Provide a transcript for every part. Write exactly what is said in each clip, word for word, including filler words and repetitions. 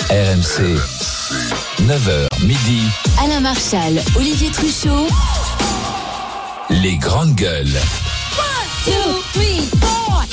R M C, neuf heures midi. Alain Marchal, Olivier Truchot. Les grandes gueules. one, two, three, four.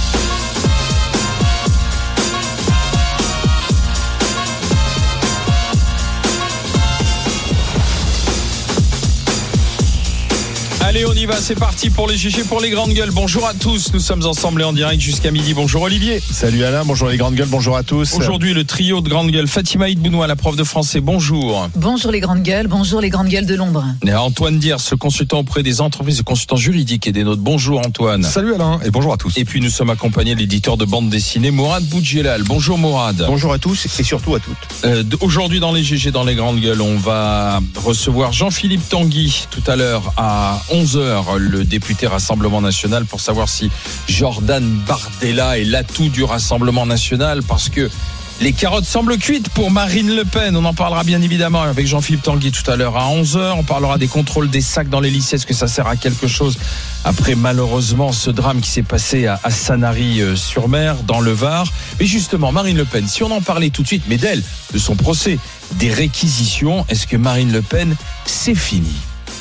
Allez, on y va, c'est parti pour les G G, pour les grandes gueules. Bonjour à tous, nous sommes ensemble et en direct jusqu'à midi. Bonjour Olivier. Salut Alain, bonjour les grandes gueules, bonjour à tous. Aujourd'hui, le trio de grandes gueules. Fatima Idbounoua, la prof de français, bonjour. Bonjour les grandes gueules, bonjour les grandes gueules de l'ombre. Et Antoine Diers, le consultant auprès des entreprises, le consultant juridique et des nôtres. Bonjour Antoine. Salut Alain et bonjour à tous. Et puis nous sommes accompagnés de l'éditeur de bande dessinée, Mourad Boudjelal. Bonjour Mourad. Bonjour à tous et surtout à toutes. Euh, aujourd'hui dans les G G, dans les grandes gueules, on va recevoir Jean-Philippe Tanguy tout à l'heure à onze heures, le député Rassemblement National, pour savoir si Jordan Bardella est l'atout du Rassemblement National, parce que les carottes semblent cuites pour Marine Le Pen. On en parlera bien évidemment avec Jean-Philippe Tanguy tout à l'heure à onze heures. On parlera des contrôles des sacs dans les lycées. Est-ce que ça sert à quelque chose après malheureusement ce drame qui s'est passé à, à Sanary-sur-Mer dans le Var? Mais justement, Marine Le Pen, si on en parlait tout de suite, mais d'elle, de son procès, des réquisitions, est-ce que Marine Le Pen, c'est fini?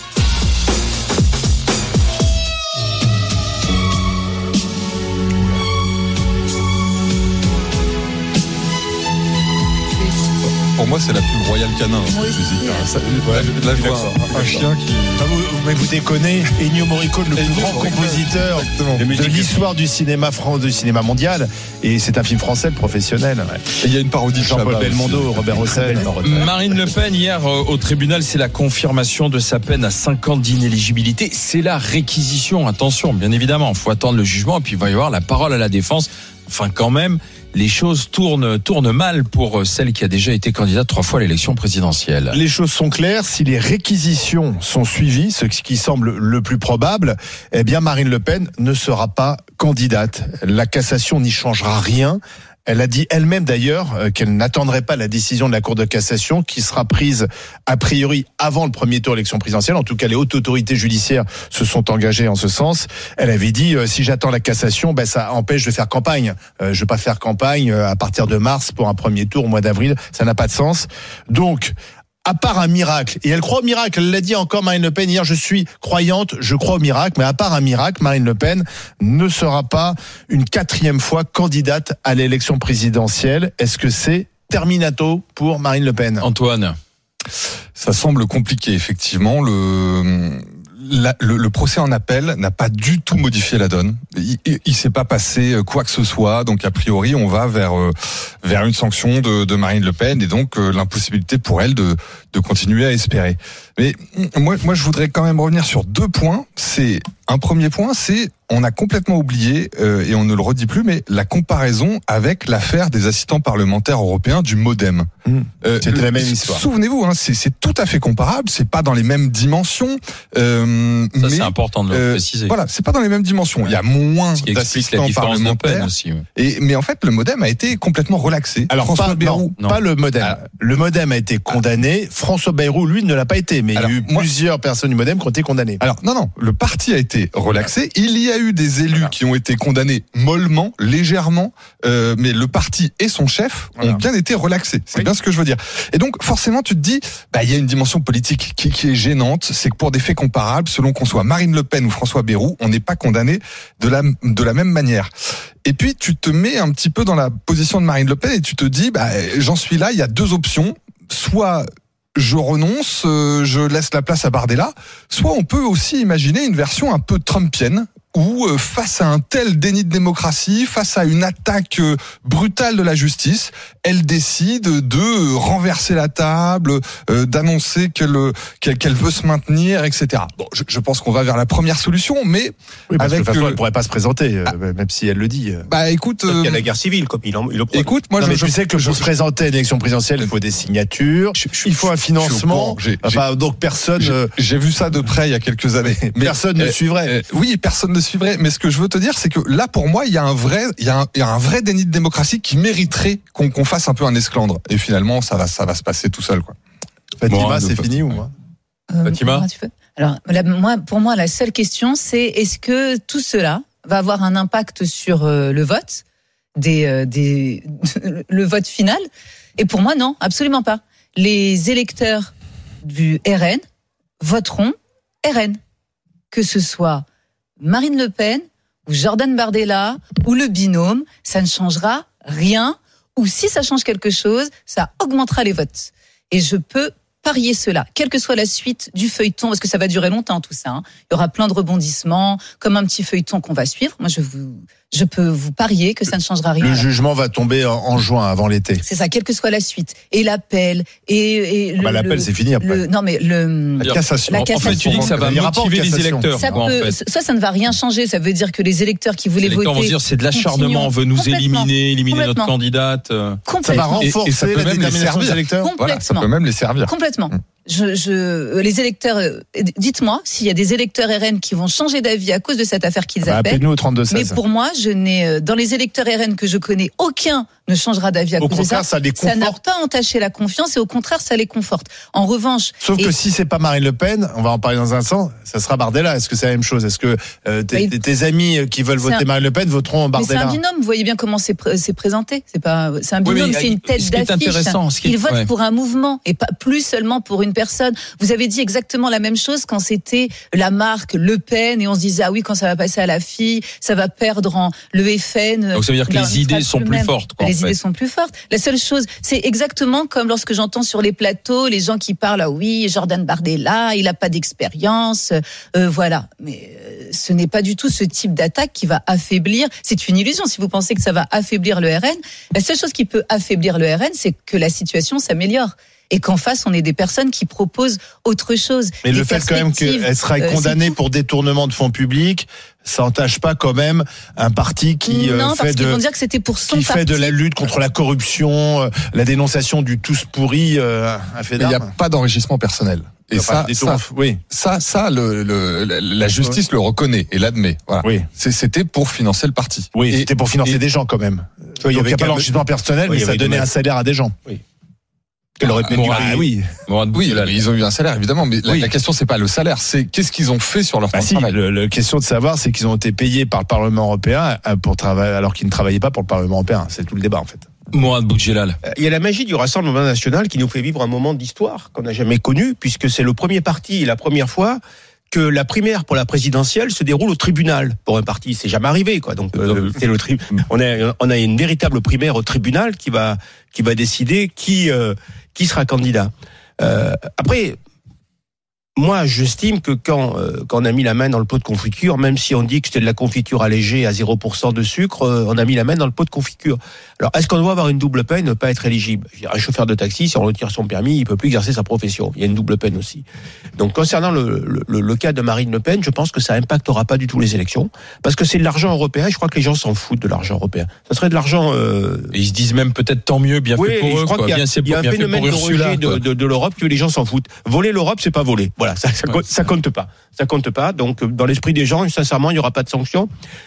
Pour moi, c'est la plus royale canin. Oui, musique. c'est... Ça, là, je, là, je vois un, un chien qui. Ah, vous, mais vous déconnez, Ennio Morricone, le plus Ennio grand Morricone, compositeur exactement. de l'histoire du cinéma, du cinéma mondial, et c'est un film français, le professionnel. Ouais. Et il y a une parodie de Jean-Paul Chabat Belmondo, aussi. Robert Hossein. Marine Le Pen, hier au tribunal, c'est la confirmation de sa peine à cinq ans d'inéligibilité. C'est la réquisition, attention, bien évidemment, il faut attendre le jugement et puis il va y avoir la parole à la défense. Enfin, quand même, les choses tournent, tournent mal pour celle qui a déjà été candidate trois fois à l'élection présidentielle. Les choses sont claires, si les réquisitions sont suivies, ce qui semble le plus probable, eh bien Marine Le Pen ne sera pas candidate. La cassation n'y changera rien. Elle a dit elle-même d'ailleurs qu'elle n'attendrait pas la décision de la Cour de cassation qui sera prise a priori avant le premier tour de l'élection présidentielle. En tout cas, les hautes autorités judiciaires se sont engagées en ce sens. Elle avait dit euh, si j'attends la cassation, ben ça empêche de faire campagne. Euh, je vais pas faire campagne à partir de mars pour un premier tour au mois d'avril. Ça n'a pas de sens. Donc, à part un miracle, et elle croit au miracle, elle l'a dit encore Marine Le Pen hier, je suis croyante, je crois au miracle, mais à part un miracle, Marine Le Pen ne sera pas une quatrième fois candidate à l'élection présidentielle. Est-ce que c'est terminato pour Marine Le Pen? Antoine. Ça semble compliqué, effectivement. Le... La, le, le procès en appel n'a pas du tout modifié la donne. Il, il, il s'est pas passé quoi que ce soit. Donc a priori, on va vers euh, vers une sanction de, de Marine Le Pen et donc euh, l'impossibilité pour elle de de continuer à espérer. Mais moi, moi, je voudrais quand même revenir sur deux points. C'est un premier point, c'est on a complètement oublié euh, et on ne le redit plus, mais la comparaison avec l'affaire des assistants parlementaires européens du MoDem. Mmh. Euh, C'était la même histoire. Souvenez-vous, hein, c'est, c'est tout à fait comparable. C'est pas dans les mêmes dimensions. Euh, Ça, mais, c'est important de le euh, préciser. Voilà, c'est pas dans les mêmes dimensions. Il y a moins Ce qui explique la d'assistants différence de peine parlementaires. aussi. Ouais. Et mais en fait, le MoDem a été complètement relaxé. Alors François pas, Bayrou, non, pas le MoDem. Alors, le MoDem a été condamné. François Bayrou, lui, ne l'a pas été. Mais alors, il y a eu moi, plusieurs personnes du MoDem qui ont été condamnées. Alors non non, le parti a été relaxé. Il y a eu des élus Voilà. qui ont été condamnés mollement, légèrement, euh, mais le parti et son chef Voilà. ont bien été relaxés. C'est Oui. bien ce que je veux dire. Et donc forcément, tu te dis, bah il y a une dimension politique qui, qui est gênante. C'est que pour des faits comparables, selon qu'on soit Marine Le Pen ou François Bayrou, on n'est pas condamné de la de la même manière. Et puis tu te mets un petit peu dans la position de Marine Le Pen et tu te dis, bah j'en suis là. Il y a deux options. Soit je renonce, euh, je laisse la place à Bardella, soit on peut aussi imaginer une version un peu trumpienne, où euh, face à un tel déni de démocratie, face à une attaque euh, brutale de la justice, elle décide de renverser la table, euh, d'annoncer qu'elle, qu'elle, qu'elle veut se maintenir, et cetera. Bon, je, je pense qu'on va vers la première solution, mais Oui, parce avec que de toute façon, euh, elle pourrait pas se présenter, euh, ah. même si elle le dit. bah écoute, Il y a euh, la guerre civile, comme il, en, il le prône. écoute, moi Non, je, mais je, tu sais que je- pour se présenter à l'élection présidentielle, il faut des signatures, je- je- il faut un je suis au financement. courant. J'ai- Enfin, donc personne, J'ai, euh, j'ai vu ça de près il y a quelques années. Mais personne ne euh, suivrait. euh, oui, personne ne suivrait. Mais ce que je veux te dire, c'est que là, pour moi, il y a un vrai, il y a un, il y a un vrai déni de démocratie qui mériterait qu'on, qu'on fasse un peu un esclandre. Et finalement, ça va, ça va se passer tout seul, quoi. Fatima, Bon, c'est de- fini ou moi? Euh, Fatima Laura, tu peux Alors, la- moi, pour moi, la seule question, c'est est-ce que tout cela va avoir un impact sur euh, le vote, des, euh, des, le vote final? Et pour moi, non, absolument pas. Les électeurs du R N voteront R N. Que ce soit Marine Le Pen ou Jordan Bardella ou le binôme, ça ne changera rien. Ou si ça change quelque chose, ça augmentera les votes. Et je peux parier cela, quelle que soit la suite du feuilleton, parce que ça va durer longtemps tout ça. Hein. Il y aura plein de rebondissements, comme un petit feuilleton qu'on va suivre. Moi, je vous, je peux vous parier que ça ne changera rien. Le jugement va tomber en, en juin, avant l'été. C'est ça, quelle que soit la suite. Et l'appel, et, et ah bah, le, l'appel, le, c'est fini après. Le, non mais le La cassation. La En fait, tu cassation. dis que ça va motiver les électeurs. Ça, quoi, peut, en fait. ça, ça ne va rien changer. Ça veut dire que les électeurs qui voulaient Les électeurs voter vont se dire c'est de l'acharnement, on veut nous Complètement. éliminer, éliminer notre Complètement. candidate. Ça va complètement, renforcer Et- et ça peut la même les détermination servir. des électeurs. Voilà, ça complètement. peut même les servir. Complètement. Je, je, les électeurs, euh, dites-moi s'il y a des électeurs R N qui vont changer d'avis à cause de cette affaire qu'ils Bah, appellent. appelez-nous au trente-deux Mais seize. pour moi, je n'ai euh, dans les électeurs R N que je connais, aucun ne changera d'avis à Au cause de ça. contraire, ça les Ça n'a conforte. pas entaché la confiance et au contraire, ça les conforte. En revanche, Sauf et- que si c'est pas Marine Le Pen, on va en parler dans un instant, ça sera Bardella. Est-ce que c'est la même chose? Est-ce que euh, tes, Bah, il- tes amis qui veulent C'est voter un- Marine Le Pen voteront mais c'est Bardella? un binôme. Vous voyez bien comment c'est, pré- c'est présenté. C'est pas, c'est un Oui, binôme. mais c'est une ce tête qui est d'affiche. intéressant, ce qui est- Ils votent ouais. pour un mouvement et pas plus seulement pour une personne. Vous avez dit exactement la même chose quand c'était la marque Le Pen et on se disait ah oui quand ça va passer à la fille, ça va perdre en le F N. Donc ça veut dire que Ben, les on idées sera sont le plus même. fortes. Quoi, Les en fait. idées sont plus fortes. La seule chose, c'est exactement comme lorsque j'entends sur les plateaux les gens qui parlent ah oui Jordan Bardella, il a pas d'expérience, euh, voilà. Mais euh, ce n'est pas du tout ce type d'attaque qui va affaiblir. C'est une illusion si vous pensez que ça va affaiblir le R N. La seule chose qui peut affaiblir le R N, c'est que la situation s'améliore. Et qu'en face, on ait des personnes qui proposent autre chose. Mais des le fait quand même perspectives, qu'elle sera euh, condamnée c'est tout. pour détournement de fonds publics, ça entache pas quand même un parti qui euh, non, fait parce qu'ils de vont dire que c'était pour son qui parti. fait de la lutte contre la corruption, euh, la dénonciation du tous pourri, euh, un fait Mais il n'y a d'armes. pas d'enrichissement personnel. Et Enfin, ça, des ça, tours- oui, ça, ça, le, le- la justice le reconnaît et l'admet. Voilà. oui, C'est- C'était pour financer le parti. oui. Et- C'était pour financer et- des gens quand même. Oui, il y Donc il avait n'y a pas quand même- d'enrichissement personnel, Oui, il mais y ça avait donnait quand un même- salaire à des gens. qu'elle aurait peut-être Bon, dû ah, payer. oui. Mourad Oui, Boudjelal. mais ils ont eu un salaire évidemment, mais la, Oui. la question c'est pas le salaire, c'est qu'est-ce qu'ils ont fait sur leur temps Bah de si, travail. le, le question de savoir, c'est qu'ils ont été payés par le Parlement européen euh, pour travailler, alors qu'ils ne travaillaient pas pour le Parlement européen. C'est tout le débat en fait. Mourad Boudjelal. Il y a la magie du Rassemblement national qui nous fait vivre un moment d'histoire qu'on n'a jamais connu, puisque c'est le premier parti et la première fois que la primaire pour la présidentielle se déroule au tribunal. Pour un parti, c'est jamais arrivé, quoi. Donc, euh, c'est le tri- on a, on a une véritable primaire au tribunal qui va, qui va décider qui, euh, qui sera candidat. Euh, après, moi, j'estime que quand, euh, quand on a mis la main dans le pot de confiture, même si on dit que c'était de la confiture allégée à zéro pour cent de sucre, euh, on a mis la main dans le pot de confiture. Alors, est-ce qu'on doit avoir une double peine, ne pas être éligible? Je veux dire, un chauffeur de taxi, si on retire son permis, il peut plus exercer sa profession. Il y a une double peine aussi. Donc, concernant le, le, le cas de Marine Le Pen, je pense que ça impactera pas du tout les élections, parce que c'est de l'argent européen, et je crois que les gens s'en foutent de l'argent européen. Ça serait de l'argent... Euh, Et ils se disent même peut-être tant mieux, bien oui, fait pour je eux. crois Quoi. qu'il y a, Bien, c'est il y a un bien fait phénomène pour de Ursula. rejet de, quoi. de, de l'Europe que les gens s'en foutent. Voler l'Europe, c'est pas voler. Voilà, ça, ça, Ouais, compte, ça compte pas. Ça compte pas. Donc, dans l'esprit des gens, sincèrement, il n'y aura pas de sanctions.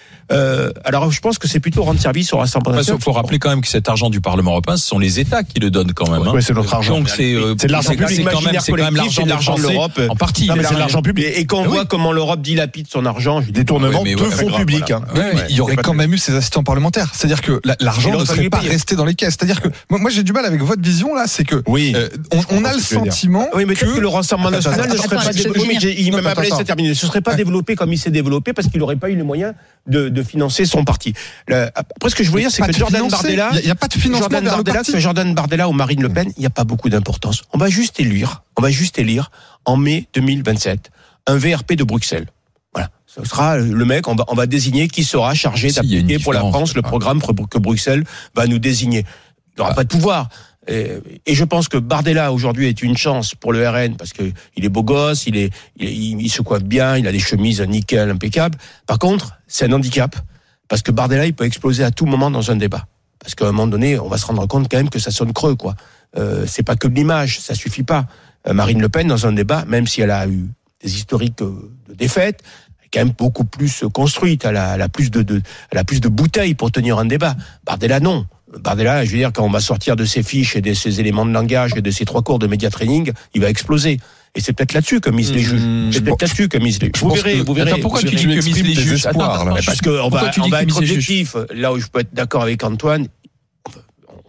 Euh, alors, je pense que c'est plutôt rendre service au Rassemblement Il national. faut rappeler quand même que cet argent du Parlement européen, ce sont les États qui le donnent quand même. hein. Ouais, c'est notre argent. Donc c'est euh, C'est de l'argent c'est- public. c'est quand même, L'imaginaire c'est quand même collectif, l'argent c'est des de l'argent de Français l'Europe. en partie. Non, mais c'est de l'argent- l'argent public. Et, et quand on Ah oui. voit comment l'Europe dilapide son argent, je dis, Détournement Oui, mais de ouais, fonds grave, publics. voilà. hein. Oui, Ouais, mais il y aurait c'est pas quand de- même eu ces assistants parlementaires. C'est-à-dire que la- l'argent Et ne l'autre, il serait est pas payé. resté dans les caisses. C'est-à-dire que moi, moi, j'ai du mal avec votre vision là, c'est que Oui. euh, on, on a ce le que tu veux dire. sentiment Oui, mais peut-être que le Rassemblement Attends, national attends, ne serait attends, pas je peux développé. finir. Oui, mais il Non, m'a attends, appelé, attends. c'est terminé. Ne se serait pas Ouais. développé comme il s'est développé parce qu'il n'aurait pas eu les moyens de, de financer son parti. Le- après, ce que je voulais dire, c'est pas que de Jordan financer. Bardella, Il y a- il y a pas de financement Jordan vers le Bardella, parti. que Jordan Bardella ou Marine Le Pen, il n'y a pas beaucoup d'importance. On va juste élire, on va juste élire en mai deux mille vingt-sept un V R P de Bruxelles. Voilà. Ce sera le mec, on va, on va désigner qui sera chargé Si, il y a une d'appliquer pour la différence, France le ah. programme que Bruxelles va nous désigner. Il n'aura Ah. pas de pouvoir. Et, et je pense que Bardella aujourd'hui est une chance pour le R N parce que il est beau gosse, il est, il, est- il, il se coiffe bien, il a des chemises nickel, impeccables. Par contre, c'est un handicap parce que Bardella il peut exploser à tout moment dans un débat. Parce qu'à un moment donné, on va se rendre compte quand même que ça sonne creux, quoi. Euh, c'est pas que de l'image, ça suffit pas. Euh, Marine Le Pen dans un débat, même si elle a eu des historiques euh, de défaite, elle est quand même beaucoup plus construite. Elle a, elle a plus de, de, elle a plus de bouteilles pour tenir un débat. Bardella non. Bardella, je veux dire, quand on va sortir de ses fiches et de ses éléments de langage et de ses trois cours de média training, il va exploser. Et c'est peut-être là-dessus que misent les juges. Mmh, C'est je peut-être pense- là-dessus que misent les. je Vous pense verrez, que- vous verrez. Attends, pourquoi Vous tu verrez. dis que exprimes misent les tes juges espoirs, Attends, là. attends, Parce qu'on pourquoi va, tu dis on va qu'ils être misent les juges objectif. Là où je peux être d'accord avec Antoine,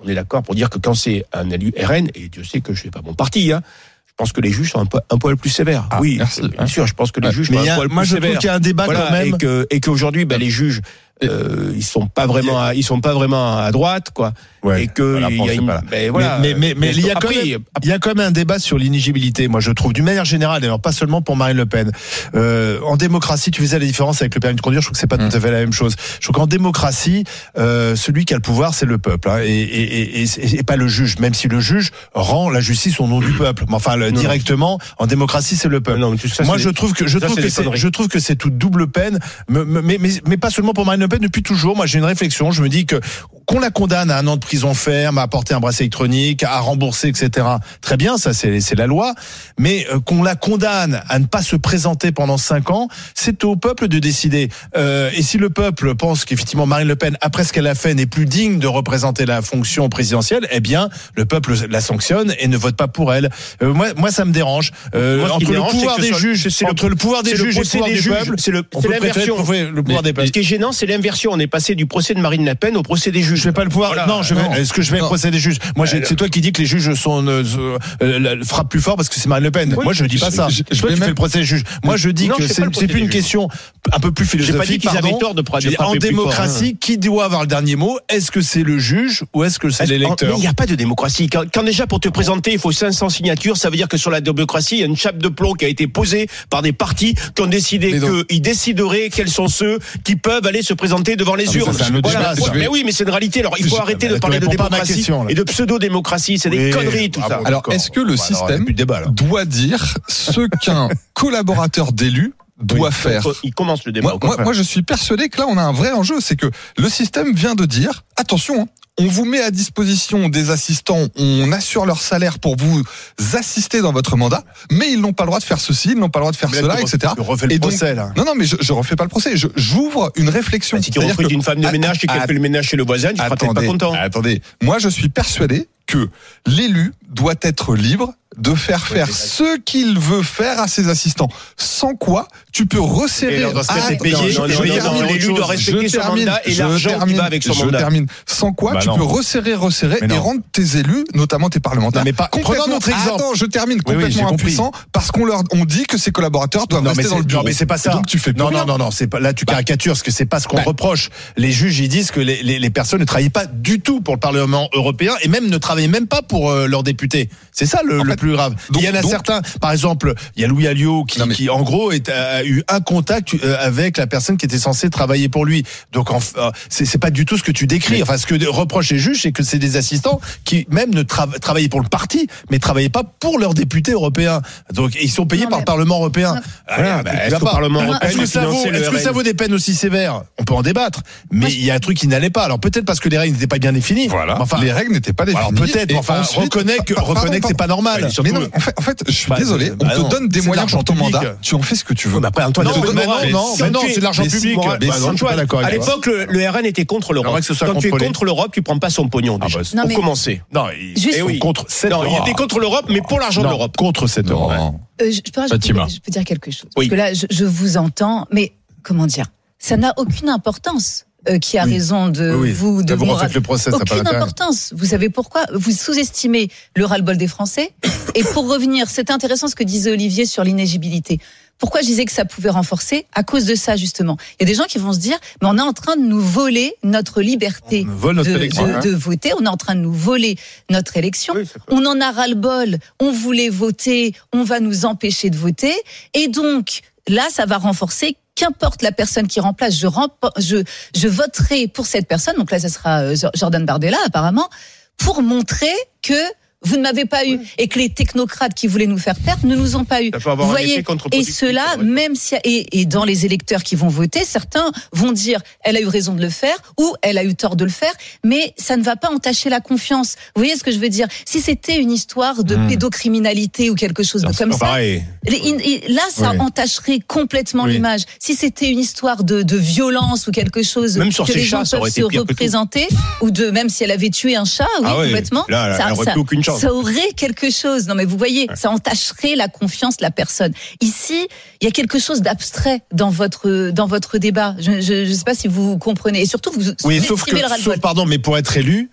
on est d'accord pour dire que quand c'est un élu R N, et Dieu sait que je fais pas mon parti, hein, je pense que les juges sont un, peu, un poil plus sévères. Ah, oui, merci. bien sûr, je pense que les Ouais. juges Mais sont il y un a- poil moi, plus je trouve sévères. qu'il y a un débat Voilà, quand même. Et que et qu'aujourd'hui, ben, les juges, euh, ils sont pas vraiment, à, ils sont pas vraiment à droite, quoi. Ouais, et que voilà, il bon, y a c'est une, pas là. ben, voilà. mais mais, mais, mais il y a quand après, même, il y a quand même un débat sur l'inéligibilité. Moi, je trouve, d'une manière générale, d'ailleurs, pas seulement pour Marine Le Pen. Euh, en démocratie, tu faisais la différence avec le permis de conduire. Je trouve que c'est pas Mmh. tout à fait la même chose. Je trouve qu'en démocratie, euh, celui qui a le pouvoir, c'est le peuple, hein, et, et, et, et, et pas le juge. Même si le juge rend la justice au nom du peuple. Mais enfin, le, Non. directement, en démocratie, c'est le peuple. non, mais tout ça, Moi, c'est je des- trouve que je ça, trouve c'est que des c'est conneries. je trouve que c'est toute double peine, mais, mais, mais, mais pas seulement pour Marine Le Pen. Depuis toujours, moi, j'ai une réflexion. Je me dis que qu'on la condamne à un an de prison ferme, à porter un bracelet électronique, à rembourser, et cetera. Très bien, ça c'est c'est la loi. Mais euh, qu'on la condamne à ne pas se présenter pendant cinq ans, c'est au peuple de décider. Euh, et si le peuple pense qu'effectivement Marine Le Pen, après ce qu'elle a fait, n'est plus digne de représenter la fonction présidentielle, eh bien le peuple la sanctionne et ne vote pas pour elle. Euh, moi, moi, ça me dérange. Euh, Moi, ce qui entre me le dérange, pouvoir c'est que des ce- juges, c'est le- entre le pouvoir des c'est le juges et le procès pouvoir des du juges. peuple, C'est le- on c'est peut préférer l'inversion. le, le pouvoir des peuples. Ce qui est gênant, c'est l'inversion. On est passé du procès de Marine Le Pen au procès des juges. Je vais pas le pouvoir. Voilà. non, je vais. non. Est-ce que je vais Non. procès des juges? Moi, j'ai- c'est toi qui dis que les juges sont euh, euh, frappent plus fort parce que c'est Marine Le Pen. Oui. Moi, je dis pas Je- ça. je- je toi, vais tu même- fais le procès des juges. Moi, je dis Non, que je fais c'est pas le c'est procès plus des une juges. question un peu plus J'ai pas philosophique. dit qu'ils pardon. avaient tort de pra- de Je dis, frapper en plus fort, démocratie, hein. qui doit avoir le dernier mot? Est-ce que c'est le juge ou est-ce que c'est Est-ce- l'électeur? Mais il n'y a pas de démocratie. Quand, quand déjà pour te présenter, il faut cinq cents signatures, ça veut dire que sur la démocratie, il y a une chape de plomb qui a été posée par des partis qui ont décidé Mais donc- qu'ils décideraient quels sont ceux qui peuvent aller se présenter devant les Ah, mais ça, urnes. c'est un autre Voilà. débat, ça. Mais oui, mais c'est une réalité. Alors il faut Je- arrêter mais de tu parler de réponds pas à ma démocratie question, là. et de pseudo-démocratie. C'est des Oui, conneries tout bravo. ça. Alors, D'accord. est-ce que le Bon, alors, il y a système plus de débat, là. doit dire ce qu'un collaborateur d'élu doit Oui, faire? Il commence le débat. Moi, au moi, contraire. moi, je suis persuadé que là, on a un vrai enjeu. C'est que le système vient de dire, attention, hein, on vous met à disposition des assistants, on assure leur salaire pour vous assister dans votre mandat, mais ils n'ont pas le droit de faire ceci, ils n'ont pas le droit de faire Mais là, cela, tu et cetera. Tu refais le Et donc- procès, là. Non, non, mais je, je refais pas le procès. Je, j'ouvre une réflexion. Bah, si tu C'est-à-dire recrutes que- une femme de Ah, ménage et qu'elle ah, fait le ménage chez le voisin, tu seras peut-être pas Attendez, content. attendez. Moi, je suis persuadé que l'élu doit être libre de faire faire mais- ce qu'il veut faire à ses assistants. Sans quoi, tu peux resserrer. Et alors, dans ce cas, Ah, c'est payé. non, Non, je- non, je non, termine. non, l'élu doit respecter Je son termine, mandat et je l'argent qui termine, va avec son je mandat. termine. Sans quoi, Bah tu non. peux resserrer, resserrer Mais et non. rendre tes élus, notamment tes parlementaires, Non, mais pas- complètement. prenons notre Ah, exemple. Attends, je termine Oui, oui, j'ai complètement compris. impuissants parce qu'on leur, on dit que ces collaborateurs doivent Non mais, rester dans c'est, le bureau. non mais c'est pas ça. Et donc tu fais plus non rien. non non non c'est pas là tu Bah. caricatures parce que c'est pas ce qu'on Bah. reproche. Les juges ils disent que les, les, les personnes ne travaillent pas du tout pour le Parlement européen et même ne travaillent même pas pour euh, leurs députés. C'est ça le, En le fait, plus grave. donc- il y en a donc- certains. Par exemple, il y a Louis Alliot qui, Non, mais- qui en gros est, a eu un contact euh, avec la personne qui était censée travailler pour lui. Donc en, euh, c'est, c'est pas du tout ce que tu décris. Enfin ce que reprochent les juges c'est que c'est des assistants qui même ne tra- travaillaient pour le parti mais travaillaient pas pour leurs députés européens. Donc ils sont payés Non, par mais- le Parlement européen. Voilà, Ah, bah, tu est-ce vas qu'au pas. Parlement Ah, européen, Est-ce que, de ça vaut, financer le est-ce que R N? ça vaut des peines aussi sévères? On peut en débattre. Mais il y a un truc qui n'allait pas. Alors peut-être parce que les règles n'étaient pas bien définies. Voilà. Mais Enfin, les règles n'étaient pas définies. alors peut-être, Et mais enfin, ensuite- reconnais que, Pardon, reconnais que c'est pas normal. Ouais, surtout- Mais non, en fait, en fait, je suis Bah, désolé, c'est- on bah te non. donne des C'est de moyens l'argent pour ton public. mandat, tu en fais ce que tu veux. Ouais, mais après, Antoine, Non, tu mais peux- non, mais non, si mais on non, fait- c'est de l'argent mais si, public. Moral, Bah mais non, si, je suis pas Antoine, d'accord à avec toi. l'époque, le, le R N était contre l'Europe. J'aimerais que ce soit Quand tu es contrôlé. contre l'Europe, tu prends pas son pognon Ah déjà. bah, c'est- Non, pour mais- commencer. Non, ils Juste- ils sont Eh oui. contre cette Non, il Europe. était contre l'Europe, mais pour l'argent de Non, l'Europe. contre cette Europe. Non. Euh, je, je peux, je, Fatima. peux, je peux dire quelque chose. Oui. Parce que là, je, je vous entends, mais comment dire, ça n'a aucune importance. Euh, qui a Oui. raison de Oui, oui. vous, de Là, vous mon refaites le procès, ça n'a pas aucune d'intérêt. importance. Vous savez pourquoi? Vous sous-estimez le ras-le-bol des Français. Et pour revenir, c'est intéressant ce que disait Olivier sur l'inéligibilité. Pourquoi je disais que ça pouvait renforcer? À cause de ça, justement. Il y a des gens qui vont se dire, mais on est en train de nous voler notre liberté On vole notre de, élection, de- hein. de voter. On est en train de nous voler notre élection. Oui, c'est clair. On en a ras-le-bol. On voulait voter. On va nous empêcher de voter. Et donc, là, ça va renforcer. Qu'importe la personne qui remplace, je, rempo- je, je voterai pour cette personne. Donc là, ça sera euh, Jordan Bardella, apparemment, pour montrer que vous ne m'avez pas eu et que les technocrates qui voulaient nous faire perdre ne nous ont pas eu. Ça peut avoir Vous un voyez, effet et contre-productif, cela, c'est vrai. même si et, et dans les électeurs qui vont voter, certains vont dire elle a eu raison de le faire ou elle a eu tort de le faire, mais ça ne va pas entacher la confiance. Vous voyez ce que je veux dire? Si c'était une histoire de Mmh. pédocriminalité ou quelque chose de C'est comme pas ça, pareil. les- in- in- là, ça Oui. entacherait complètement Oui. l'image. Si c'était une histoire de, de violence ou quelque chose Même sur que ces les gens chats, ça peuvent aurait se été pire que tout. représenter, ou de même si elle avait tué un chat, oui, Ah ouais, complètement, là, là, ça, elle aurait ça- plus aucune chance. ça aurait quelque chose. Non, mais vous voyez, ça entacherait la confiance de la personne. Ici, il y a quelque chose d'abstrait dans votre dans votre débat. Je ne sais pas si vous comprenez. Et surtout, vous Oui, sauf que, exprimez le ras-le-bol. sauf, pardon, mais pour être élu,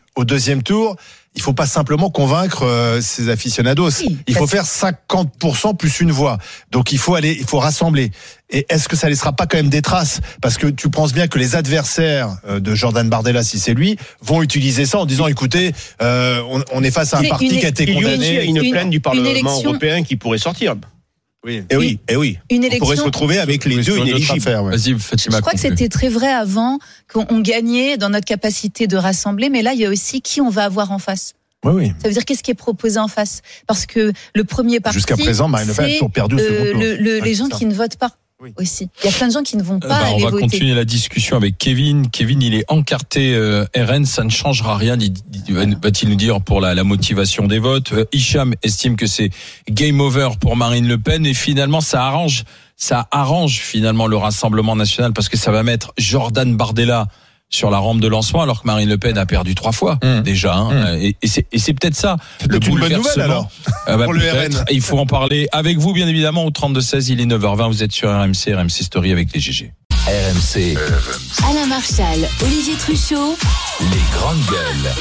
au deuxième tour, il faut pas simplement convaincre euh, ses aficionados. Oui, il faut parce- faire cinquante pour cent plus une voix. Donc il faut aller, il faut rassembler. Et est-ce que ça laissera pas quand même des traces? Parce que tu penses bien que les adversaires euh, de Jordan Bardella, si c'est lui, vont utiliser ça en disant, écoutez, euh, on, on est face à un Mais parti une- qui a été Il y a aussi condamné. une, Une- plainte du une Parlement élection- européen qui pourrait sortir. Oui. Eh oui, eh oui. Une On pourrait se élection. retrouver avec les Oui, deux sur une autre inéligibles. affaire, ouais. Vas-y, Fatima. Je crois que conclue. c'était très vrai avant, qu'on on gagnait dans notre capacité de rassembler, mais là, il y a aussi qui on va avoir en face. Oui, oui. Ça veut dire qu'est-ce qui est proposé en face? Parce que le premier parti, Jusqu'à présent, Marine Le Pen a c'est, toujours perdu au euh, second tour. le- le- Ouais, les c'est gens ça. qui ne votent pas. Oui. Aussi. Il y a plein de gens qui ne vont Euh, pas bah, on aller va voter. continuer la discussion avec Kevin. Kevin, il est encarté euh, R N, ça ne changera rien, dit- dit- va-t-il nous dire, pour la, la motivation des votes. Euh, Hicham estime que c'est game over pour Marine Le Pen et finalement ça arrange, ça arrange finalement le Rassemblement national parce que ça va mettre Jordan Bardella sur la rampe de lancement alors que Marine Le Pen a perdu trois fois Mmh. déjà. Hein, Mmh. et, et c'est, et c'est peut-être ça. C'est peut-être une bonne nouvelle alors. Euh, bah, pour le peut-être. R N. Il faut en parler avec vous bien évidemment au trente-deux seize, il est neuf heures vingt, vous êtes sur R M C, R M C Story avec les G G. R M C, Alain Marchal, Olivier Truchot. les grandes gueules.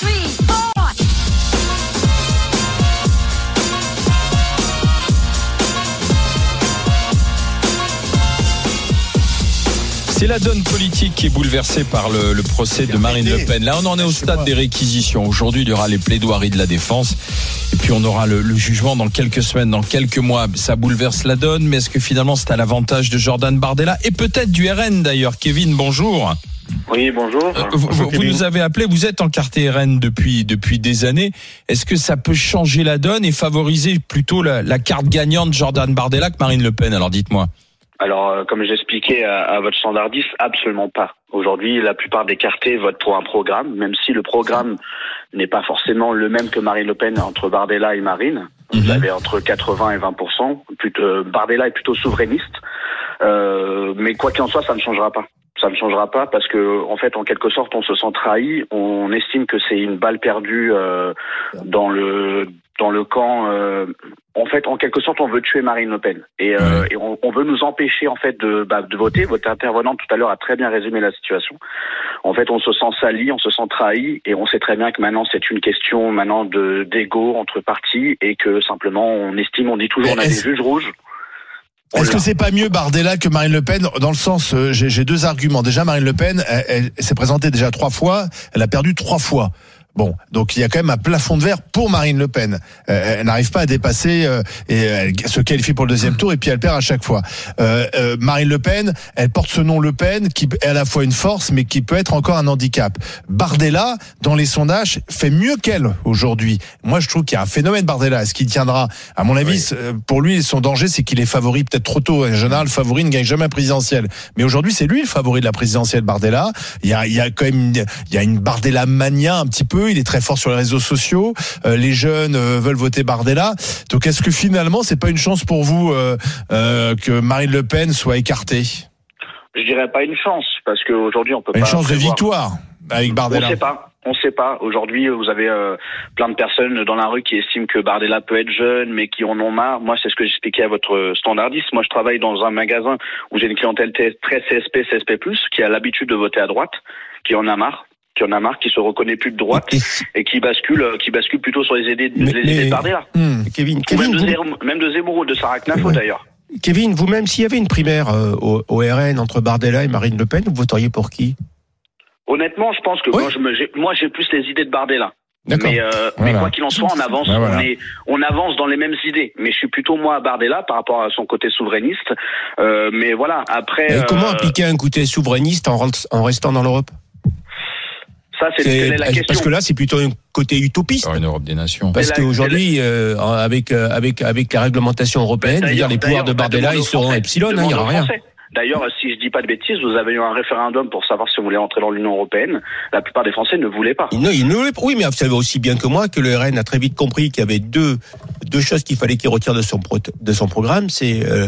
C'est la donne politique qui est bouleversée par le, le procès de Marine Le Pen. Là, on en est au stade des réquisitions. Aujourd'hui, il y aura les plaidoiries de la défense. Et puis, on aura le, le jugement dans quelques semaines, dans quelques mois. Ça bouleverse la donne. Mais est-ce que finalement, c'est à l'avantage de Jordan Bardella et peut-être du R N d'ailleurs? Kevin, bonjour. Oui, bonjour. Euh, vous, vous- vous nous avez appelé, vous êtes encarté R N depuis, depuis des années. Est-ce que ça peut changer la donne et favoriser plutôt la, la carte gagnante Jordan Bardella que Marine Le Pen? Alors, dites-moi. Alors, euh, comme j'expliquais à, à votre standardiste, absolument pas. Aujourd'hui, la plupart des cartés votent pour un programme, même si le programme n'est pas forcément le même que Marine Le Pen entre Bardella et Marine. Vous Mhm. avez entre quatre-vingts et vingt pour cent. Plutôt, euh, Bardella est plutôt souverainiste. Euh, mais quoi qu'il en soit, ça ne changera pas. Ça ne changera pas parce que, en fait, en quelque sorte, on se sent trahi. On estime que c'est une balle perdue euh, dans le dans le camp. Euh, en fait, en quelque sorte, on veut tuer Marine Le Pen et, euh, Ouais. et on, on veut nous empêcher en fait de bah, de voter. Votre intervenante tout à l'heure a très bien résumé la situation. En fait, on se sent sali, on se sent trahi et on sait très bien que maintenant c'est une question maintenant de d'ego entre partis et que simplement on estime, on dit toujours, on a des Est-ce- juges rouges. On Est-ce l'a. que c'est pas mieux Bardella que Marine Le Pen? Dans le sens, euh, j'ai j'ai deux arguments. Déjà, Marine Le Pen, elle, elle s'est présentée déjà trois fois, elle a perdu trois fois. Bon, donc il y a quand même un plafond de verre pour Marine Le Pen. Euh, elle n'arrive pas à dépasser euh, et elle se qualifie pour le deuxième tour et puis elle perd à chaque fois. Euh, euh, Marine Le Pen, elle porte ce nom Le Pen qui est à la fois une force mais qui peut être encore un handicap. Bardella, dans les sondages, fait mieux qu'elle aujourd'hui. Moi, je trouve qu'il y a un phénomène Bardella. Est-ce qu'il tiendra? À mon avis, Oui. euh, pour lui, son danger, c'est qu'il est favori peut-être trop tôt. En général, le favori ne gagne jamais la présidentielle. Mais aujourd'hui, c'est lui le favori de la présidentielle, Bardella. Il y a, il y a quand même, une, il y a une Bardella mania un petit peu. Il est très fort sur les réseaux sociaux. Euh, les jeunes euh, veulent voter Bardella. Donc, est-ce que finalement, c'est pas une chance pour vous euh, euh, que Marine Le Pen soit écartée? Je dirais pas une chance parce qu'aujourd'hui on peut Une pas chance de prévoir. victoire avec On Bardella. sait pas. On sait pas. Aujourd'hui, vous avez euh, plein de personnes dans la rue qui estiment que Bardella peut être jeune, mais qui en ont marre. Moi, c'est ce que j'expliquais à votre standardiste. Moi, je travaille dans un magasin où j'ai une clientèle t- très C S P, C S P plus, qui a l'habitude de voter à droite, qui en a marre, qui en a marre, qui se reconnaît plus de droite Et- et qui bascule, euh, qui bascule plutôt sur les idées, Mais- les idées mais- de Bardella. Hmm. Kevin, Ou Kevin, même de vous- Zemmour, même de Zemmour ou de Sarah Knafo Ouais. d'ailleurs. Kevin, vous-même, s'il y avait une primaire euh, au, au R N entre Bardella et Marine Le Pen, vous voteriez pour qui? Honnêtement, je pense que Oui. moi, je me, j'ai, moi, j'ai plus les idées de Bardella. D'accord. Mais, euh, Voilà. mais quoi qu'il en soit, on avance, Ben voilà. on, est, on avance dans les mêmes idées. Mais je suis plutôt moi à Bardella par rapport à son côté souverainiste. Euh, mais voilà, après. Et comment euh, appliquer un côté souverainiste en, rentre- en restant dans l'Europe? Ça, c'est, quelle est la question. Parce que là, c'est plutôt un côté utopiste. Alors, une Europe des nations. Parce C'est la- qu'aujourd'hui, euh, avec euh, avec avec la réglementation européenne, je veux dire, les pouvoirs de Bardella, ils seront epsilon, il n'y aura rien. D'ailleurs, si je dis pas de bêtises, vous avez eu un référendum pour savoir si vous voulez entrer dans l'Union européenne. La plupart des Français ne voulaient pas. Non, il ne voulait pas. Oui, mais vous savez aussi bien que moi que le R N a très vite compris qu'il y avait deux deux choses qu'il fallait qu'il retire de son pro- de son programme, c'est euh,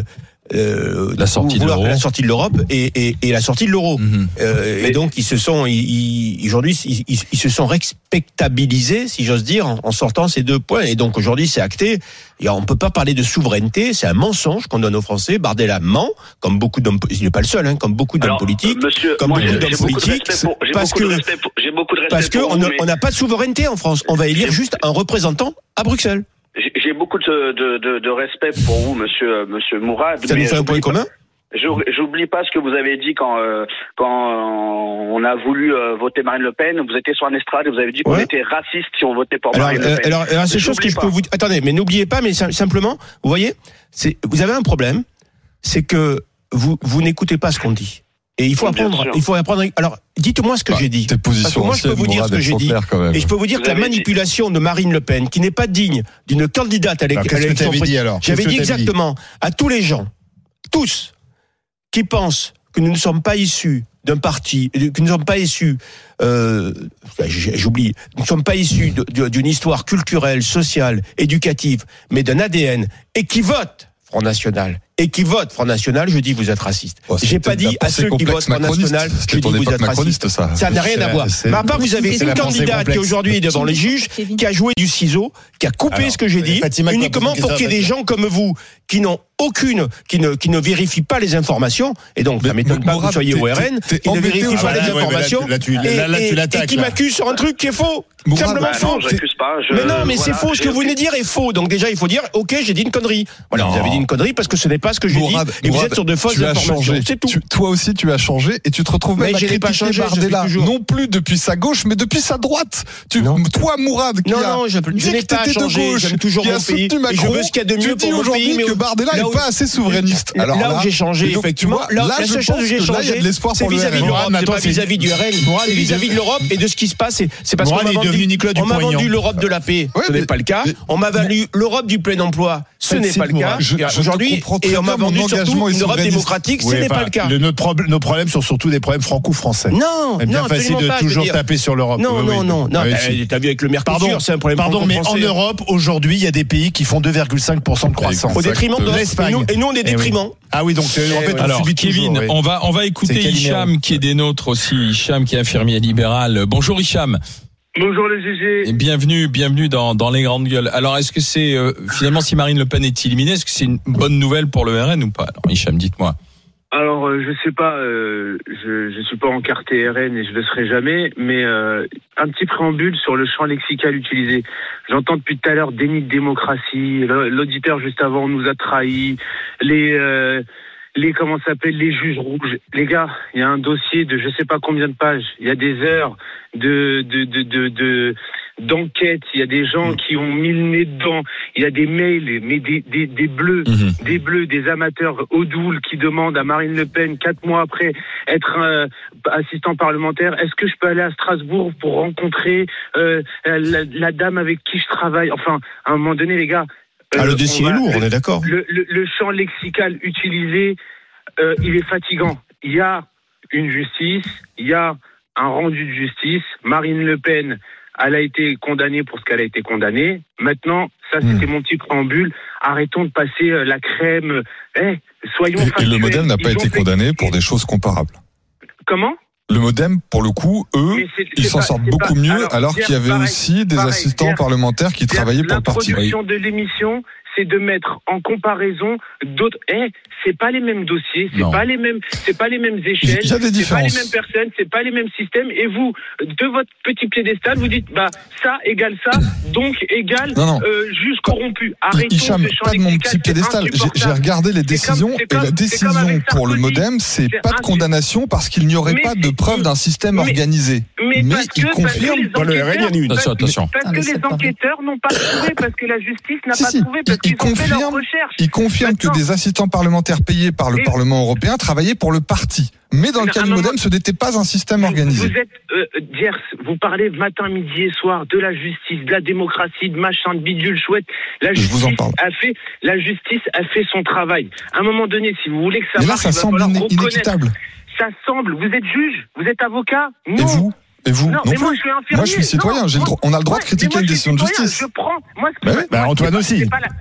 euh, La sortie de vouloir l'euro. la sortie de l'Europe et, et, et la sortie de l'euro. Mhm. Euh, et donc ils se sont, ils, ils, aujourd'hui, ils, ils, ils se sont respectabilisés, si j'ose dire, en, en sortant ces deux points. Et donc aujourd'hui, c'est acté. Et on peut pas parler de souveraineté. C'est un mensonge qu'on donne aux Français. Bardella ment, comme beaucoup d'hommes. Il n'est pas le seul, hein, comme beaucoup d'hommes Alors, politiques. monsieur, comme moi, beaucoup j'ai, d'hommes j'ai beaucoup de politiques. respect pour, j'ai parce beaucoup de que respect pour, j'ai beaucoup de respect parce que pour on vous, ne- mais on n'a pas de souveraineté en France. On va élire juste un représentant à Bruxelles. j'ai, j'ai beaucoup de, de, de, de respect pour vous, monsieur, monsieur Mourad. Ça mais nous fait un point j'oublie commun. pas- j'oublie- J'oublie pas ce que vous avez dit quand, euh, quand euh, on a voulu euh, voter Marine Le Pen. Vous étiez sur un estrade et vous avez dit qu'on Ouais. était raciste si on votait pour Alors, Marine euh, Le Pen. alors, alors, c'est J'oublie chose que je pas. peux vous. Attendez, mais n'oubliez pas, mais sim- simplement, vous voyez, c'est, vous avez un problème, c'est que vous, vous n'écoutez pas ce qu'on dit. Et il faut Bien apprendre. sûr. Il faut apprendre. Alors, dites-moi ce que j'ai dit. Tes positions Parce que moi, je peux anciennes, vous dire Mourad, ce que elles j'ai sont dit. claires quand même. Et je peux vous dire Vous que la avez dit- manipulation de Marine Le Pen, qui n'est pas digne d'une candidate à l'é- Alors, à qu'est-ce que l'élection t'avais dit alors J'avais Qu'est-ce dit que t'avais dit exactement à tous les gens, tous, qui pensent que nous ne sommes pas issus d'un parti, que nous ne sommes pas issus, euh, j'oublie, nous ne sommes pas issus de- de- d'une histoire culturelle, sociale, éducative, mais d'un A D N, et qui votent Front National, et qui votent Front National, je dis vous êtes raciste. Oh, c'est J'ai pas peut-être la dit à pensée ceux qui complexe votent Front macroniste. National, je C'était dis ton vous époque êtes raciste. macroniste, ça. Ça n'a rien à C'est- voir. c'est- Mais à part, vous avez c'est une la pensée candidate qui complexe. aujourd'hui est devant les juges, Kevin. qui a joué du ciseau, qui a coupé Alors, ce que j'ai dit, Fatima, uniquement quoi, pour qu'il y ait des gens comme vous, qui n'ont aucune, qui ne, qui ne vérifient pas les informations, et donc ça Mais m'étonne pas que vous Mourad, soyez t'es- au R N, t'es qui ne embêté vérifient ou pas pas les là, ouais, mais là, informations, tu- là, tu- et, là, là, tu et- l'attaques, et qui là. m'accusent sur un truc qui est faux. Mourad, Simplement Bah faux. non, j'accuse pas. Je, Mais non, mais c'est voilà, faux. Ce que j'ai- vous venez de dire est faux. Donc déjà, il faut dire, ok, j'ai dit une connerie. Voilà, Non. vous avez dit une connerie parce que ce n'est pas ce que j'ai dit. Mourad, Et vous Mourad, êtes sur de fausses tu as informations. changé. C'est tout. Tu- toi aussi, tu as changé et tu te retrouves Mais même à je n'ai pas critiquer changé, je suis Bardella. toujours- Non plus depuis sa gauche, mais depuis sa droite. Tu, Non. toi, Mourad, qui Non, a non, je, je dit n'ai que pas t'étais de changé. gauche, J'aime toujours qui a mon pays. soutenu Et je Macron, veux ce qu'il y a de tu mieux dis pour mon aujourd'hui pays. mais que Bardella là est où- pas assez souverainiste. Alors là où j'ai changé, et donc, tu effectivement, vois, là, là, la je seule chose pense où j'ai que là, il y a changé, de l'espoir c'est pour le vis-à-vis de R N. l'Europe, Mourad, c'est pas attends, c'est- vis-à-vis du R N, Mourad, c'est il est vis-à-vis de l'Europe et de ce qui se passe. C'est c'est parce Mourad qu'on m'a est devenu vendu, Nicolas on m'a Dupont-Aignan. vendu l'Europe de la paix. Ouais, Ce n'est mais- pas le cas. mais- On m'a vendu l'Europe du plein emploi. Ce n'est pas le cas. Je- je te Aujourd'hui, comprends très et on m'a bien, mon vendu surtout engagement est une Europe souverainiste. démocratique. Ce Oui, n'est enfin, pas le cas. le- notre prob- nos problèmes sont surtout des problèmes franco-français. Non, C'est bien non, facile absolument de pas. je veux toujours dire. taper sur l'Europe. Non, Oui, non, oui. non, non. Oui, bah, si. T'as vu avec le Mercosur, Pardon, c'est un problème pardon, mais en franco-français. Europe, aujourd'hui, il y a des pays qui font deux virgule cinq pour cent de croissance. Au détriment de l'Espagne. Et nous, et nous, on est Eh oui. déprimants. Ah oui, donc euh, en fait, on Alors, subit Kevin, toujours, oui. on va on va écouter C'est Calimero. Hicham qui est des nôtres aussi. Hicham qui est infirmier libéral. Bonjour Hicham. Bonjour les G G. Et bienvenue, bienvenue dans, dans les grandes gueules. Alors, est-ce que c'est euh, finalement si Marine Le Pen est éliminée, est-ce que c'est une bonne nouvelle pour le R N ou pas? Alors, Hicham, dites-moi. Alors euh, je sais pas, euh, je je suis pas encarté R N et je le serai jamais, mais euh, un petit préambule sur le champ lexical utilisé. J'entends depuis tout à l'heure déni de démocratie. L'auditeur juste avant nous a trahis. Les euh, les comment ça s'appelle les juges rouges. Les gars, il y a un dossier de je sais pas combien de pages. Il y a des heures de de de de, de d'enquête. Il y a des gens qui ont mis le nez dedans. Il y a des mails, mais des des des bleus. Mmh. Des bleus, des amateurs Odoul qui demandent à Marine Le Pen, quatre mois après être euh, assistant parlementaire, est-ce que je peux aller à Strasbourg pour rencontrer euh, la, la dame avec qui je travaille? Enfin, à un moment donné, les gars... Ah, euh, le dossier on est va- lourd, on est d'accord. Le, le, le champ lexical utilisé, euh, il est fatigant. Il y a une justice, il y a un rendu de justice. Marine Le Pen, elle a été condamnée pour ce qu'elle a été condamnée. Maintenant, ça c'était Mmh. mon petit préambule. Arrêtons de passer euh, la crème. Eh, soyons Et, et factuels. le Modem n'a Ils pas ont été fait- condamné pour des choses comparables. Comment? Le Modem, pour le coup, eux, Mais c'est- ils c'est s'en pas- sortent c'est beaucoup pas- mieux, alors, alors Pierre, qu'il y avait pareil, aussi des pareil, assistants Pierre, parlementaires qui travaillaient pour le parti. L'introduction de l'émission, c'est de mettre en comparaison d'autres. Eh, c'est pas les mêmes dossiers, c'est Non. pas les mêmes, c'est pas les mêmes échelles, Il y a des c'est pas les différences. mêmes personnes, c'est pas les mêmes systèmes. Et vous, de votre petit piédestal, vous dites bah ça égale ça, donc égale Non, non. euh, juge corrompu. Arrêtons Hicham, ce champ pas de mon lexical, petit c'est piédestal. J'ai- J'ai insupportable. regardé les C'est comme- décisions c'est et comme- la c'est décision comme avec pour le Sarkozy. Modem, c'est C'est pas de insu- condamnation parce qu'il n'y aurait Mais pas de c'est- preuve d'un système mais- organisé. Mais, Mais parce il que, parce que confirme les dans le R N, il y en a enquêteurs- une. Attention, attention. Parce Ah, mais que c'est les pas vrai. enquêteurs n'ont pas trouvé, parce que la justice n'a Si, pas si, trouvé, parce il- il qu'ils ont fait leurs confirme- recherches. Il confirme que Maintenant- des assistants parlementaires payés par le Et- Parlement européen travaillaient pour le parti. Mais dans le Mais cas à du un Modem, moment- ce n'était pas un système Vous, organisé. vous êtes, euh, Diers, vous parlez matin, midi et soir de la justice, de la démocratie, de machin, de bidule chouette. La Je vous en justice parle. a fait, la justice a fait son travail. À un moment donné, si vous voulez que ça Mais là, marche, ça il va semble falloir iné- reconnaître. inéquitable. Ça semble. Vous êtes juge, vous êtes avocat. Non. Et vous Et vous Non, non mais plus. moi je suis infirmier. Moi, je suis citoyen. Non, J'ai le moi- droit- on a le droit de Ouais, critiquer mais moi, une je suis décision de citoyen, justice. Je prends. Moi, ce qui Bah me- oui. Bah, moi, Antoine c'est pas- aussi. C'est pas, la- Ouais. c'est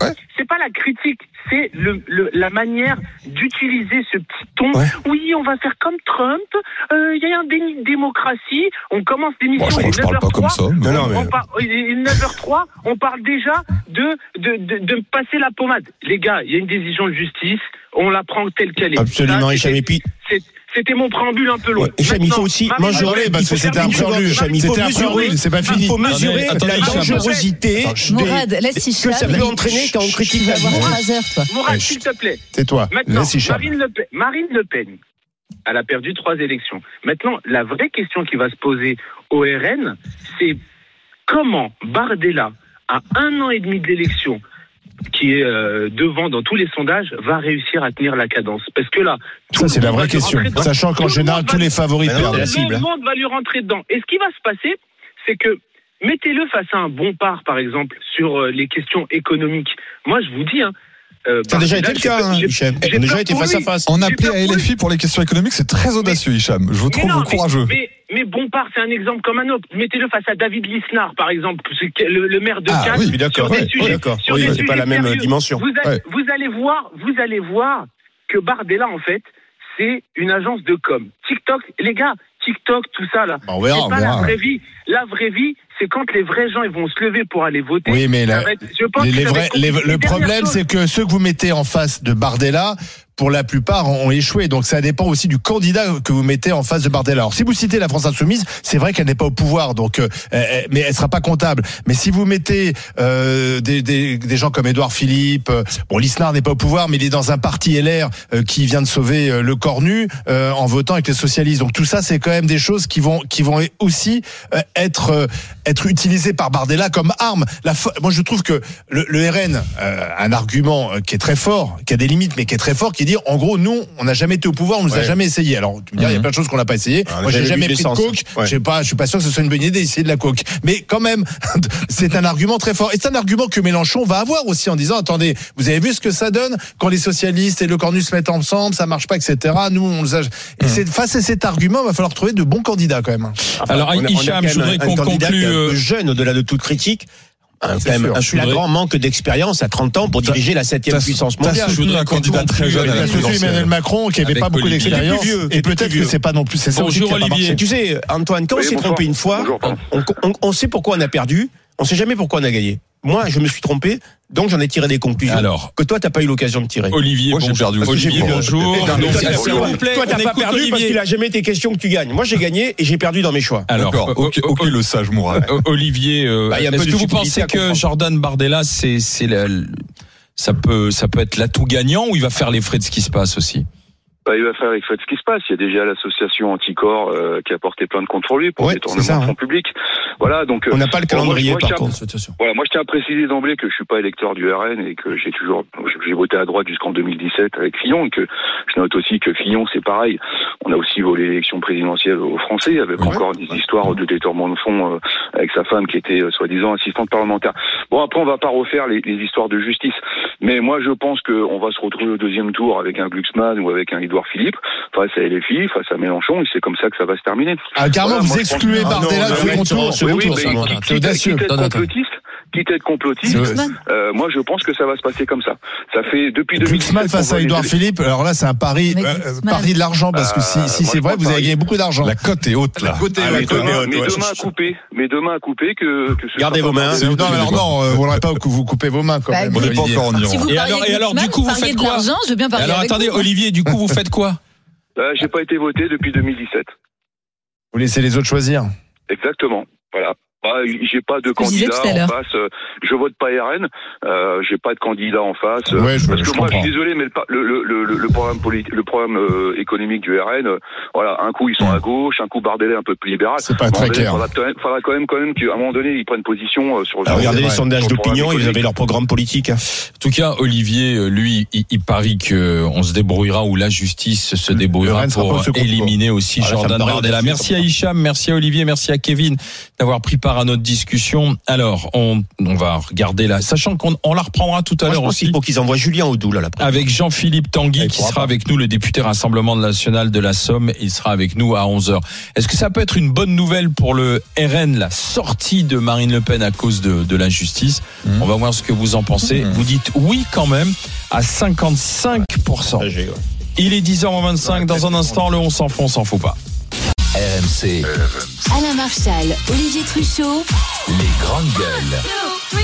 pas la critique, c'est le, le la manière d'utiliser ce petit ton. Ouais. Oui, on va faire comme Trump. Il euh, y a un déni de démocratie. On commence l'émission. Bon, je crois que je parle pas comme ça. Non, non, mais... On par... neuf heures trois, on parle déjà de de, de de passer la pommade. Les gars, il y a une décision de justice. On la prend telle qu'elle est. Absolument, Hicham. Et puis, c'était mon préambule un peu long. Ouais, Hicham, il faut aussi mesurer, parce que c'était un préambule. Il faut mesurer, c'est pas fini. Il faut mesurer la dangerosité Mourad, laisse Hicham. que ça peut entraîner quand on critique la avoir violence. trois heures, toi. Mourad, s'il te plaît. C'est toi. Maintenant, Laisse Hicham. Marine Le Pen, Marine Le Pen, elle a perdu trois élections. Maintenant, la vraie question qui va se poser au R N, c'est comment Bardella, à un an et demi de l'élection, qui est euh, devant dans tous les sondages, va réussir à tenir la cadence. Parce que là, ça c'est la vraie question. Sachant qu'en général, tous les favoris perdent la cible. Tout le monde va lui rentrer dedans. Et ce qui va se passer, c'est que mettez-le face à un Bompard, par exemple, sur euh, les questions économiques. Moi, je vous dis, hein, Euh, ça a déjà été le cas, hein, Hicham. On a déjà été face à face. En appeler à L F I pour les questions économiques, c'est très audacieux, Hicham. Je vous trouve non, courageux. Mais, mais, mais Bompard, c'est un exemple comme un autre. Mettez-le face à David Lisnard, par exemple, le, le maire de ah, Cannes. Oui, d'accord. Ouais, sujets, d'accord. Sur oui, des c'est pas la même sérieux. dimension. Vous allez, ouais. vous allez voir, vous allez voir que Bardella, en fait, c'est une agence de com. TikTok, les gars, TikTok, tout ça là, bah, on verra, c'est pas on verra. la vraie vie. La vraie vie, c'est quand les vrais gens ils vont se lever pour aller voter. Oui, mais la, être, je pense les, les que vrais, les, les le problème, choses... c'est que ceux que vous mettez en face de Bardella, pour la plupart, ont échoué. Donc ça dépend aussi du candidat que vous mettez en face de Bardella. Alors si vous citez la France Insoumise, c'est vrai qu'elle n'est pas au pouvoir, donc, euh, mais elle sera pas comptable. Mais si vous mettez euh, des, des, des gens comme Édouard Philippe, euh, bon, Lisnard n'est pas au pouvoir, mais il est dans un parti L R euh, qui vient de sauver euh, le cornu euh, en votant avec les socialistes. Donc tout ça, c'est quand même des choses qui vont qui vont aussi euh, être euh, être utilisées par Bardella comme arme. La fo- Moi, je trouve que le, le R N euh, un argument qui est très fort, qui a des limites, mais qui est très fort, qui dire, en gros, nous, on n'a jamais été au pouvoir, on nous ouais. a jamais essayé. Alors, tu me dis, il mmh. y a plein de choses qu'on n'a pas essayé. Ah, moi, j'ai jamais pris de coke. Ouais. Je sais pas, je suis pas sûr que ce soit une bonne idée d'essayer de la coke. Mais quand même, c'est un argument très fort. Et c'est un argument que Mélenchon va avoir aussi en disant, attendez, vous avez vu ce que ça donne quand les socialistes et le cornu se mettent ensemble, ça marche pas, et cetera. Nous, on nous a... Et mmh. c'est, face à cet argument, il va falloir trouver de bons candidats quand même. Enfin, Alors, Hicham, je voudrais qu'on conclue. Euh... jeune, au-delà de toute critique. Un, quand même, un flagrant manque d'expérience à trente ans pour diriger la septième puissance mondiale. Je voudrais un candidat très jeune. Il a soutenu Emmanuel Macron qui n'avait pas beaucoup d'expérience. Et peut-être que c'est pas non plus. C'est ça aussi qui a pas marché. Tu sais, Antoine, quand oui, on s'est bonsoir. trompé une fois, on, on, on sait pourquoi on a perdu. On sait jamais pourquoi on a gagné. Moi, je me suis trompé, donc j'en ai tiré des conclusions. Alors, que toi, t'as pas eu l'occasion de tirer. Olivier, moi, j'ai bonjour. perdu. Olivier, bonjour. S'il vous plaît, toi, t'as pas perdu parce qu'il a jamais été question que tu gagnes. Moi, j'ai gagné et j'ai perdu dans mes choix. Alors, D'accord. Ok, ok, le sage Mourad. Olivier, euh, bah, y a un est-ce peu que de vous pensez que Jordan Bardella, c'est, c'est la, ça peut, ça peut être l'atout gagnant ou il va faire les frais de ce qui se passe aussi? Bah, il va faire avec ce qui se passe. Il y a déjà l'association Anticorps euh, qui a porté plainte contre lui pour ouais, détournement ça, de fonds hein. publics. Voilà, donc on n'a pas le calendrier moi, moi, par tiens, contre. Voilà, moi je tiens à préciser d'emblée que je suis pas électeur du R N et que j'ai toujours j'ai voté à droite jusqu'en deux mille dix-sept avec Fillon et que je note aussi que Fillon c'est pareil. On a aussi volé l'élection présidentielle aux Français avec ouais, encore des histoires de détournement de fonds euh, avec sa femme qui était euh, soi-disant assistante parlementaire. Bon après on va pas refaire les, les histoires de justice, mais moi je pense que on va se retrouver au deuxième tour avec un Glucksmann ou avec un Édouard Philippe face à L F I, face à Mélenchon et c'est comme ça que ça va se terminer. Ah carrément, voilà, vous excluez Bardella du second tour. C'est audacieux. Quitte à être complotiste, quitte à être complotiste, euh, moi je pense que ça va se passer comme ça. Ça fait depuis deux mille dix-sept. Glucksmann face à Édouard Philippe, alors là c'est un pari, euh, pari de l'argent parce que si, si c'est vrai, vous avez gagné beaucoup d'argent. La cote est haute là. Côté, ah, mais demain, mais demain à couper, mais demain à couper que. que ce Gardez vos mains. Non, mais alors non, vous n'aurez pas que vous coupez vos mains quand même. On n'est pas encore en Iran. Et alors, et alors du coup vous faites quoi? Je veux bien parler. Alors attendez, Olivier, du coup vous faites quoi? Euh, j'ai pas été voté depuis deux mille dix-sept. Vous laissez les autres choisir. Exactement. Voilà. Bah, j'ai pas de candidat en face. Euh, je vote pas R N. Euh, j'ai pas de candidat en face. Euh, ouais, je, parce je que comprends. moi, je suis désolé, mais le, le, le, le, le programme politique, le programme euh, économique du R N, euh, voilà, un coup ils sont à gauche, un coup Bardella un peu plus libéral. C'est pas très clair. Il faudra, faudra quand même, quand même qu'à un moment donné, ils prennent position euh, sur. Alors, regardez les sondages sur le d'opinion, ils avaient leur programme politique. En tout cas, Olivier, lui, il, il parie que on se débrouillera ou la justice se débrouillera pour éliminer aussi voilà, Jordan Bardella. Merci à Hicham, merci à Olivier, merci à Kevin d'avoir pris part. part à notre discussion. Alors, on, on va regarder là, sachant qu'on on la reprendra tout à Moi, l'heure je pense aussi. qu'il faut qu'ils envoient Julien Audoul à la Avec Jean-Philippe Tanguy, Il qui pourra sera pas. avec nous, le député Rassemblement national de la Somme. Il sera avec nous à onze heures. Est-ce que ça peut être une bonne nouvelle pour le R N, la sortie de Marine Le Pen à cause de, de l'injustice? Mmh. On va voir ce que vous en pensez. Mmh. Vous dites oui quand même à cinquante-cinq pour cent. Ouais. Il est dix heures vingt-cinq. Dans un instant, le on s'en fout, on s'en fout pas. R M C, Alain Marchal, Olivier Truchot. les grandes gueules.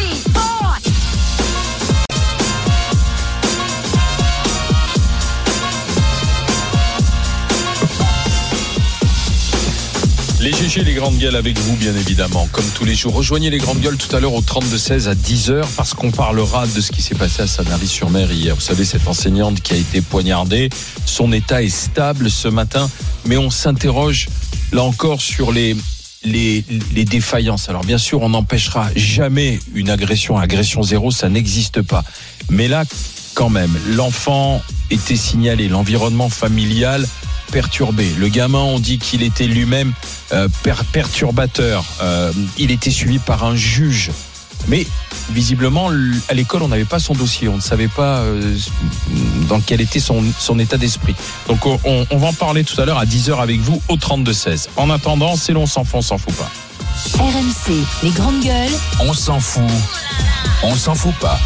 Les G G, les grandes gueules avec vous, bien évidemment, comme tous les jours. Rejoignez les grandes gueules tout à l'heure au trente-deux seize à dix heures parce qu'on parlera de ce qui s'est passé à Sanary-sur-Mer hier. Vous savez, cette enseignante qui a été poignardée, son état est stable ce matin, mais on s'interroge là encore sur les, les, les défaillances. Alors bien sûr, on n'empêchera jamais une agression, agression zéro, ça n'existe pas. Mais là, quand même, l'enfant était signalé, l'environnement familial perturbé. Le gamin, on dit qu'il était lui-même euh, per- perturbateur. Euh, il était suivi par un juge. Mais visiblement, l- à l'école, on n'avait pas son dossier. On ne savait pas euh, dans quel était son, son état d'esprit. Donc on, on va en parler tout à l'heure à dix heures avec vous au trente-deux seize. En attendant, c'est long, on s'en fout, on s'en fout pas. R M C, les grandes gueules. On s'en fout, on s'en fout pas.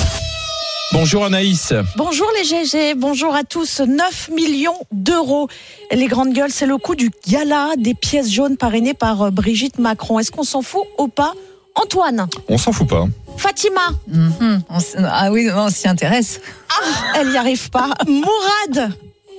Bonjour Anaïs. Bonjour les G G, bonjour à tous. neuf millions d'euros. Les grandes gueules, c'est le coût du gala des pièces jaunes parrainées par Brigitte Macron. Est-ce qu'on s'en fout ou pas? Antoine, On s'en fout pas. Fatima, Mhm. On s- ah oui, on s'y intéresse. elle n'y arrive pas. Mourad,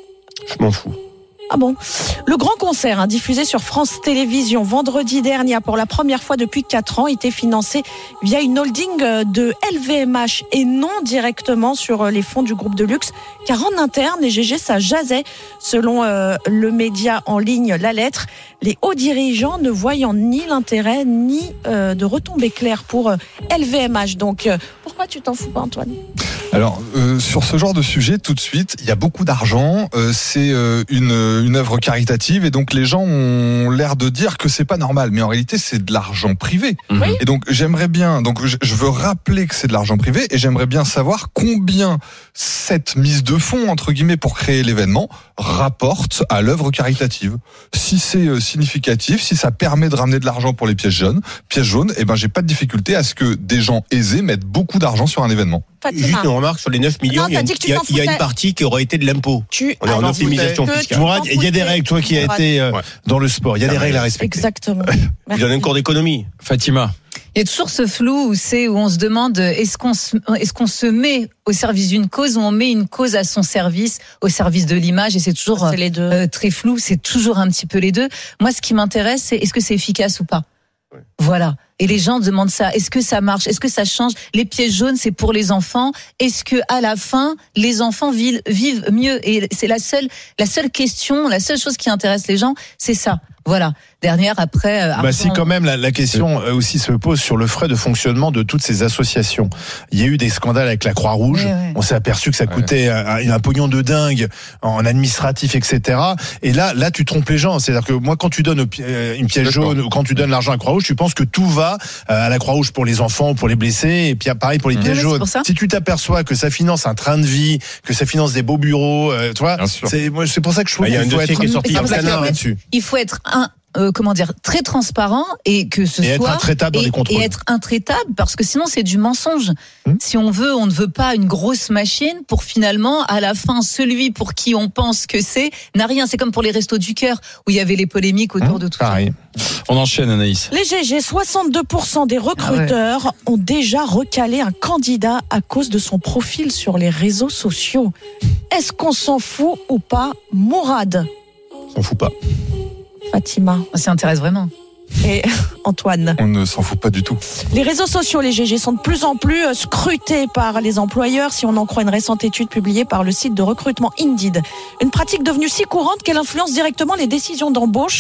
Je m'en fous. ah bon. Le grand concert hein, diffusé sur France Télévisions vendredi dernier a pour la première fois depuis quatre ans été financé via une holding de L V M H et non directement sur les fonds du groupe de luxe, car en interne, les G G, ça jasait. Selon euh, le média en ligne La Lettre, les hauts dirigeants ne voyant ni l'intérêt ni euh, de retombées claires pour euh, L V M H. Donc, euh, pourquoi tu t'en fous pas, Antoine? Alors, euh, sur ce genre de sujet, tout de suite, il y a beaucoup d'argent. Euh, c'est euh, une, une œuvre caritative et donc les gens ont l'air de dire que c'est pas normal, mais en réalité, c'est de l'argent privé. Oui. Et donc, j'aimerais bien. Donc, je, je veux rappeler que c'est de l'argent privé et j'aimerais bien savoir combien cette mise de fonds entre guillemets pour créer l'événement rapporte à l'œuvre caritative. Si c'est euh, significatif, si ça permet de ramener de l'argent pour les pièces jaunes, pièces jaunes, eh ben, j'ai pas de difficulté à ce que des gens aisés mettent beaucoup d'argent sur un événement. Juste Fatima, une remarque sur les neuf millions. Non, il y a t'as une- dit que tu il y a- t'en il y a une foutais. partie qui aurait été de l'impôt. tu On est en Alors, optimisation que fiscale. tu Mourad, t'en il y a des foutais. règles, toi qui as Mourad. été euh, Ouais. dans le sport, il y a des règles à respecter. Exactement. Il donne un cours d'économie. Fatima. Il y a toujours ce flou où c'est où on se demande est-ce qu'on se, est-ce qu'on se met au service d'une cause ou on met une cause à son service, au service de l'image, et c'est toujours C'est les deux. euh, très flou. C'est toujours un petit peu les deux. Moi, ce qui m'intéresse, c'est est-ce que c'est efficace ou pas. Ouais. Voilà. Et les gens demandent ça. Est-ce que ça marche? Est-ce que ça change? Les pièces jaunes, c'est pour les enfants. Est-ce que à la fin, les enfants vivent, vivent mieux? Et c'est la seule, la seule question, la seule chose qui intéresse les gens, c'est ça. Voilà. Dernière, après. euh, Bah, argent- si quand même la, la question euh, aussi se pose sur le frais de fonctionnement de toutes ces associations. Il y a eu des scandales avec la Croix-Rouge. Ouais, ouais. On s'est aperçu que ça Ouais. coûtait un, un pognon de dingue en administratif, et cetera. Et là, là, tu trompes les gens. C'est-à-dire que moi, quand tu donnes au pi- euh, une pièce D'accord. jaune ou quand tu donnes l'argent à la Croix-Rouge, tu penses que tout va euh, à la Croix-Rouge pour les enfants, pour les blessés, et puis pareil pour les Mmh. pièces Ouais, c'est jaunes. pour ça. Si tu t'aperçois que ça finance un train de vie, que ça finance des beaux bureaux, euh, tu vois, Bien sûr. c'est moi, c'est pour ça que je trouve Bah, il y a qu'il un faut dossier être qui est sorti il y a un un planard planard là-dessus. il faut être un euh, comment dire très transparent et que ce Et être soit intraitable dans et, les contrôles. et être intraitable parce que sinon c'est du mensonge. Hum. Si on veut, on ne veut pas une grosse machine pour finalement à la fin celui pour qui on pense que c'est n'a rien. C'est comme pour les restos du cœur où il y avait les polémiques autour Hein, de tout ça. pareil. On enchaîne Anaïs. Les G G, soixante-deux pour cent des recruteurs ont déjà recalé un candidat à cause de son profil sur les réseaux sociaux. Est-ce qu'on s'en fout ou pas, Mourad, On s'en fout pas. Fatima On s'y intéresse vraiment. et Antoine? On ne s'en fout pas du tout. Les réseaux sociaux, les G G, sont de plus en plus euh, scrutés par les employeurs, si on en croit une récente étude publiée par le site de recrutement Indeed. Une pratique devenue si courante qu'elle influence directement les décisions d'embauche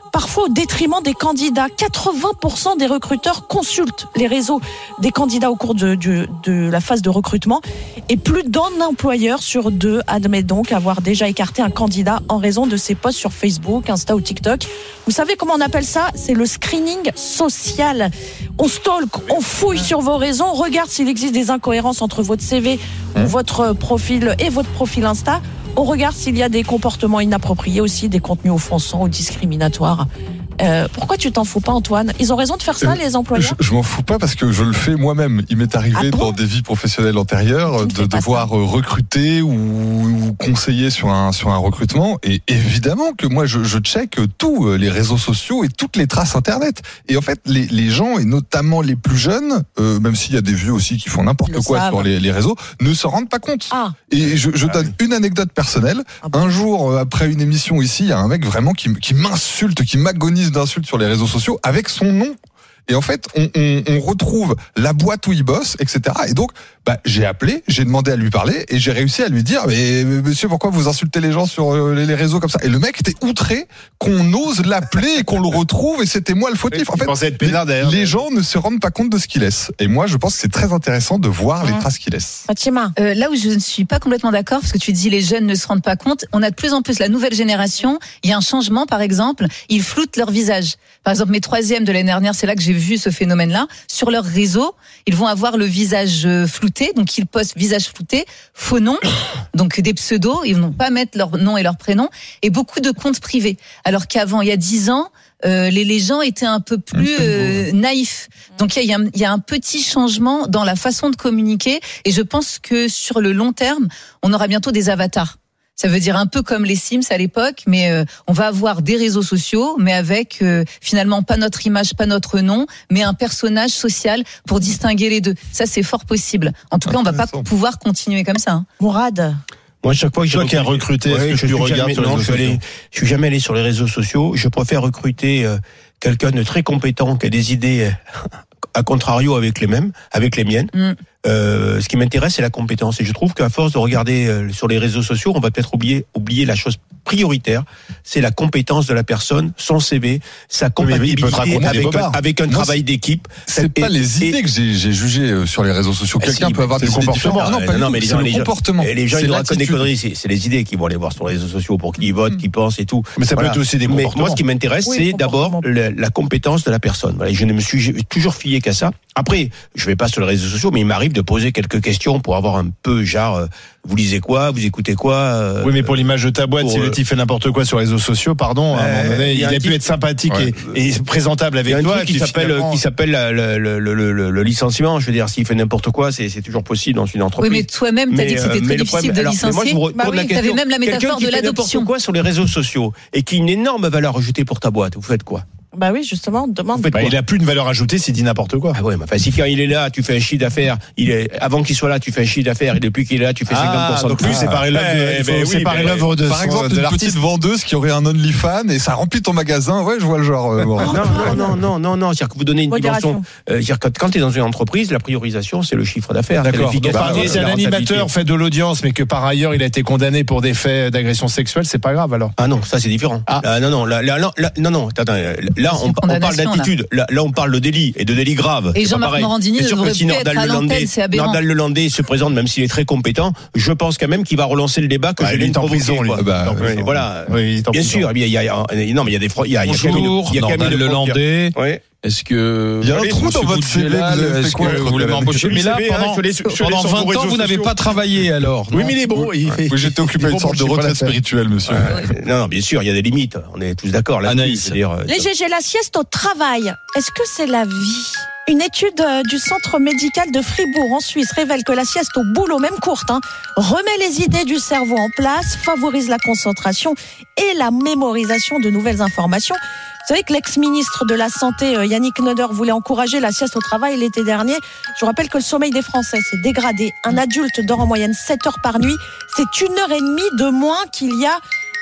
parfois au détriment des candidats. quatre-vingts pour cent des recruteurs consultent les réseaux des candidats au cours de, de, de la phase de recrutement et plus d'un employeur sur deux admet donc avoir déjà écarté un candidat en raison de ses posts sur Facebook, Insta ou TikTok. Vous savez comment on appelle ça ? C'est le screening social. On stalk, on fouille sur vos réseaux, on regarde s'il existe des incohérences entre votre C V, mmh. votre profil et votre profil Insta. On regarde s'il y a des comportements inappropriés aussi, des contenus offensants ou discriminatoires. Euh, pourquoi tu t'en fous pas, Antoine ? Ils ont raison de faire ça, euh, les employeurs ? Je, je m'en fous pas parce que je le fais moi-même. Il m'est arrivé ah bon dans des vies professionnelles antérieures de devoir ça. recruter ou, ou conseiller sur un sur un recrutement. Et évidemment que moi, je, je check tous les réseaux sociaux et toutes les traces Internet. Et en fait, les, les gens, et notamment les plus jeunes, euh, même s'il y a des vieux aussi qui font n'importe quoi savent. sur les, les réseaux, ne se rendent pas compte. Ah. Et je, je donne une anecdote personnelle. Ah bon. Un jour, après une émission ici, il y a un mec vraiment qui, qui m'insulte, qui m'agonise d'insultes sur les réseaux sociaux avec son nom. Et en fait, on, on, on retrouve la boîte où il bosse, et cetera. Et donc, bah, j'ai appelé, j'ai demandé à lui parler et j'ai réussi à lui dire, mais monsieur, pourquoi vous insultez les gens sur les réseaux comme ça ? Et le mec était outré qu'on ose l'appeler et qu'on le retrouve et c'était moi le fautif. En fait, être pénard les, les gens ne se rendent pas compte de ce qu'ils laissent. Et moi, je pense que c'est très intéressant de voir mmh. les traces qu'ils laissent. Fatima. Euh, là où je ne suis pas complètement d'accord, parce que tu dis les jeunes ne se rendent pas compte, on a de plus en plus la nouvelle génération. Il y a un changement, par exemple, ils floutent leur visage. Par exemple, mes troisièmes de l'année dernière, c'est là que j'ai vu ce phénomène-là. Sur leur réseau, ils vont avoir le visage flouté, donc ils postent visage flouté, faux nom, donc des pseudos, ils vont pas mettre leur nom et leur prénom, et beaucoup de comptes privés. Alors qu'avant, il y a dix ans, euh, les, les gens étaient un peu plus euh, naïfs. Donc il y a, il y a un petit changement dans la façon de communiquer, et je pense que sur le long terme, on aura bientôt des avatars. Ça veut dire un peu comme les Sims à l'époque, mais euh, on va avoir des réseaux sociaux, mais avec euh, finalement pas notre image, pas notre nom, mais un personnage social pour distinguer les deux. Ça, c'est fort possible. En tout cas, on va pas pouvoir continuer comme ça. Hein. Mourad ? Moi, chaque fois que Toi qui as recruté, est-ce que je tu regardes sur les réseaux sociaux ? Je suis jamais allé sur les réseaux sociaux. Je préfère recruter euh, quelqu'un de très compétent qui a des idées euh, à contrario avec les mêmes, avec les miennes. Mm. Euh, ce qui m'intéresse, c'est la compétence. Et je trouve qu'à force de regarder euh, sur les réseaux sociaux, on va peut-être oublier, oublier la chose prioritaire, c'est la compétence de la personne, son C V, sa compatibilité oui, avec, un, avec un Moi, travail d'équipe. C'est et, pas les idées et, que j'ai, j'ai jugées sur les réseaux sociaux. Quelqu'un si, peut avoir des comportements. Ah, non, pas non, mais les gens, les comportement. Les gens, ils racontent des conneries. C'est, c'est les idées qu'ils vont aller voir sur les réseaux sociaux pour qu'ils votent, qu'ils pensent et tout. Mais ça voilà. peut être aussi des comportements. Mais moi, ce qui m'intéresse, oui, c'est d'abord la, la compétence de la personne. Voilà, je ne me suis toujours fié qu'à ça. Après, je vais pas sur les réseaux sociaux, mais il m'arrive de poser quelques questions pour avoir un peu, genre, euh, vous lisez quoi, vous écoutez quoi euh, Oui, mais pour l'image de ta boîte, pour, si le type fait n'importe quoi sur les réseaux sociaux, pardon, à un moment donné, il a, a pu être sympathique ouais. et, et présentable avec toi. Il y a un truc qui s'appelle, finalement... qui s'appelle la, le, le, le, le, le licenciement. Je veux dire, s'il fait n'importe quoi, c'est, c'est toujours possible dans une entreprise. Oui, mais toi-même, t'as dit que c'était très difficile de licencier. Bah oui, t'avais même la métaphore de l'adoption. Quelqu'un qui fait n'importe quoi sur les réseaux sociaux et qui a une énorme valeur ajoutée pour ta boîte, vous faites quoi ? Bah oui, justement, demande. Bah, il a plus de valeur ajoutée s'il dit n'importe quoi. Ah ouais, mais enfin, si quand il est là, tu fais un chiffre d'affaires, il est, avant qu'il soit là, tu fais un chiffre d'affaires, et depuis qu'il est là, tu fais cinquante pour cent ah, de plus. Donc lui, c'est pareil l'œuvre de, eh, c'est pareil l'œuvre de, par exemple, de une l'artiste. petite vendeuse qui aurait un OnlyFans et ça remplit ton magasin. Ouais, je vois le genre. Euh, bon. non, non, non, non, non, non. C'est-à-dire que vous donnez une dimension. Euh, c'est-à-dire que quand tu es dans une entreprise, la priorisation, c'est le chiffre d'affaires. D'accord. Donc, bah, si un animateur fait de l'audience, mais que par ailleurs, il a été condamné pour des faits d'agression sexuelle, c'est pas grave alors. Ah non, ça c'est différent. Ah non, non, là, non, non, attends, là, on parle d'attitude. Là, on parle de délit et de délit grave. Et Jean-Marc Morandini ne devrait plus être à l'antenne, c'est aberrant. Nordal Lelandais se présente, même s'il est très compétent, je pense quand même qu'il va relancer le débat que bah, je l'ai provoqué. Bah, voilà. Oui, bien sûr, il y a, non, mais il y a des, il y a, Bonjour, Nordal Lelandais. Ouais. Est-ce que il y a un trou dans votre C V? Est-ce que vous voulez m'embaucher? Mais là, pendant vingt ans, vous n'avez pas travaillé alors. Oui, mais il est bon. Oui, j'étais occupé à une sorte de retraite spirituelle, monsieur. Non, non, bien sûr, il y a des limites. On est tous d'accord là. Anaïs. Les G G, la sieste au travail. Est-ce que c'est la vie? Une étude du centre médical de Fribourg en Suisse révèle que la sieste au boulot, même courte, hein, remet les idées du cerveau en place, favorise la concentration et la mémorisation de nouvelles informations. Vous savez que l'ex-ministre de la Santé, Yannick Neuder, voulait encourager la sieste au travail l'été dernier. Je vous rappelle que le sommeil des Français s'est dégradé. Un adulte dort en moyenne sept heures par nuit. C'est une heure et demie de moins qu'il y a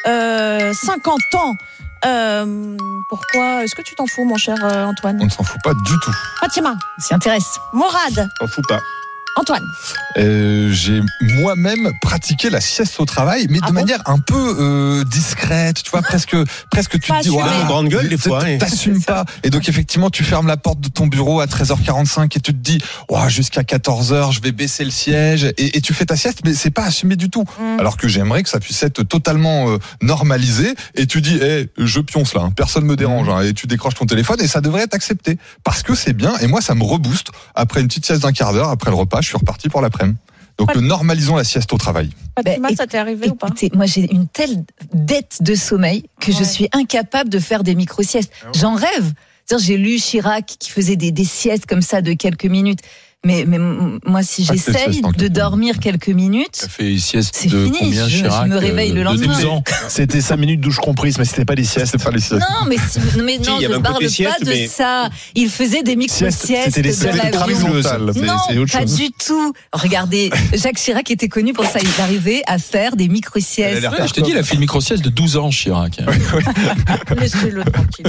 euh, cinquante ans. Euh, pourquoi? Est-ce que tu t'en fous, mon cher Antoine? On ne s'en fout pas du tout. Fatima s'y intéresse. Mourad? On fout pas. Antoine? Euh, j'ai moi-même pratiqué la sieste au travail, mais Ah de bon manière un peu euh, discrète, tu vois, presque, presque tu Pas te dis, assumé. ouah, Une grande gueule, des fois, hein. t'assumes pas. Et donc effectivement, tu fermes la porte de ton bureau à treize heures quarante-cinq et tu te dis, ouah, jusqu'à quatorze heures, je vais baisser le siège, et, et tu fais ta sieste, mais c'est pas assumé du tout. Mm. Alors que j'aimerais que ça puisse être totalement euh, normalisé, et tu dis, eh, je pionce là, hein, personne me dérange, hein, et tu décroches ton téléphone, et ça devrait être accepté parce que c'est bien. Et moi, ça me rebooste. Après une petite sieste d'un quart d'heure, après le repas, je suis reparti pour l'après-midi. Donc Ouais. normalisons la sieste au travail. Fatima, Bah, ça t'est arrivé ou pas? Écoutez, moi j'ai une telle dette de sommeil que je Ouais. suis incapable de faire des micro-siestes. J'en rêve. C'est-à-dire, j'ai lu Chirac qui faisait des, des siestes comme ça de quelques minutes. Mais, mais m- moi, si Pas que c'est j'essaye sieste en de quelques dormir quelques minutes, Ça fait une sieste C'est de fini, combien, je- je Chirac me réveille le de lendemain. douze ans. C'était cinq minutes douche comprise, mais c'était pas des siestes. C'est pas les siestes. non, mais, si, mais Si, non, il y je avait ne un parle côté pas sieste, de mais- ça. Il faisait des Sieste, micro-siestes c'était des dans siestes l'avion. travelleuses. C'est- Non, c'est autre pas chose. du tout. Regardez, Jacques Chirac était connu pour ça. Il arrivait à faire des micro-siestes. Ouais, je te dis, il a fait une micro-sieste de douze ans, Chirac. Laissez-le tranquille.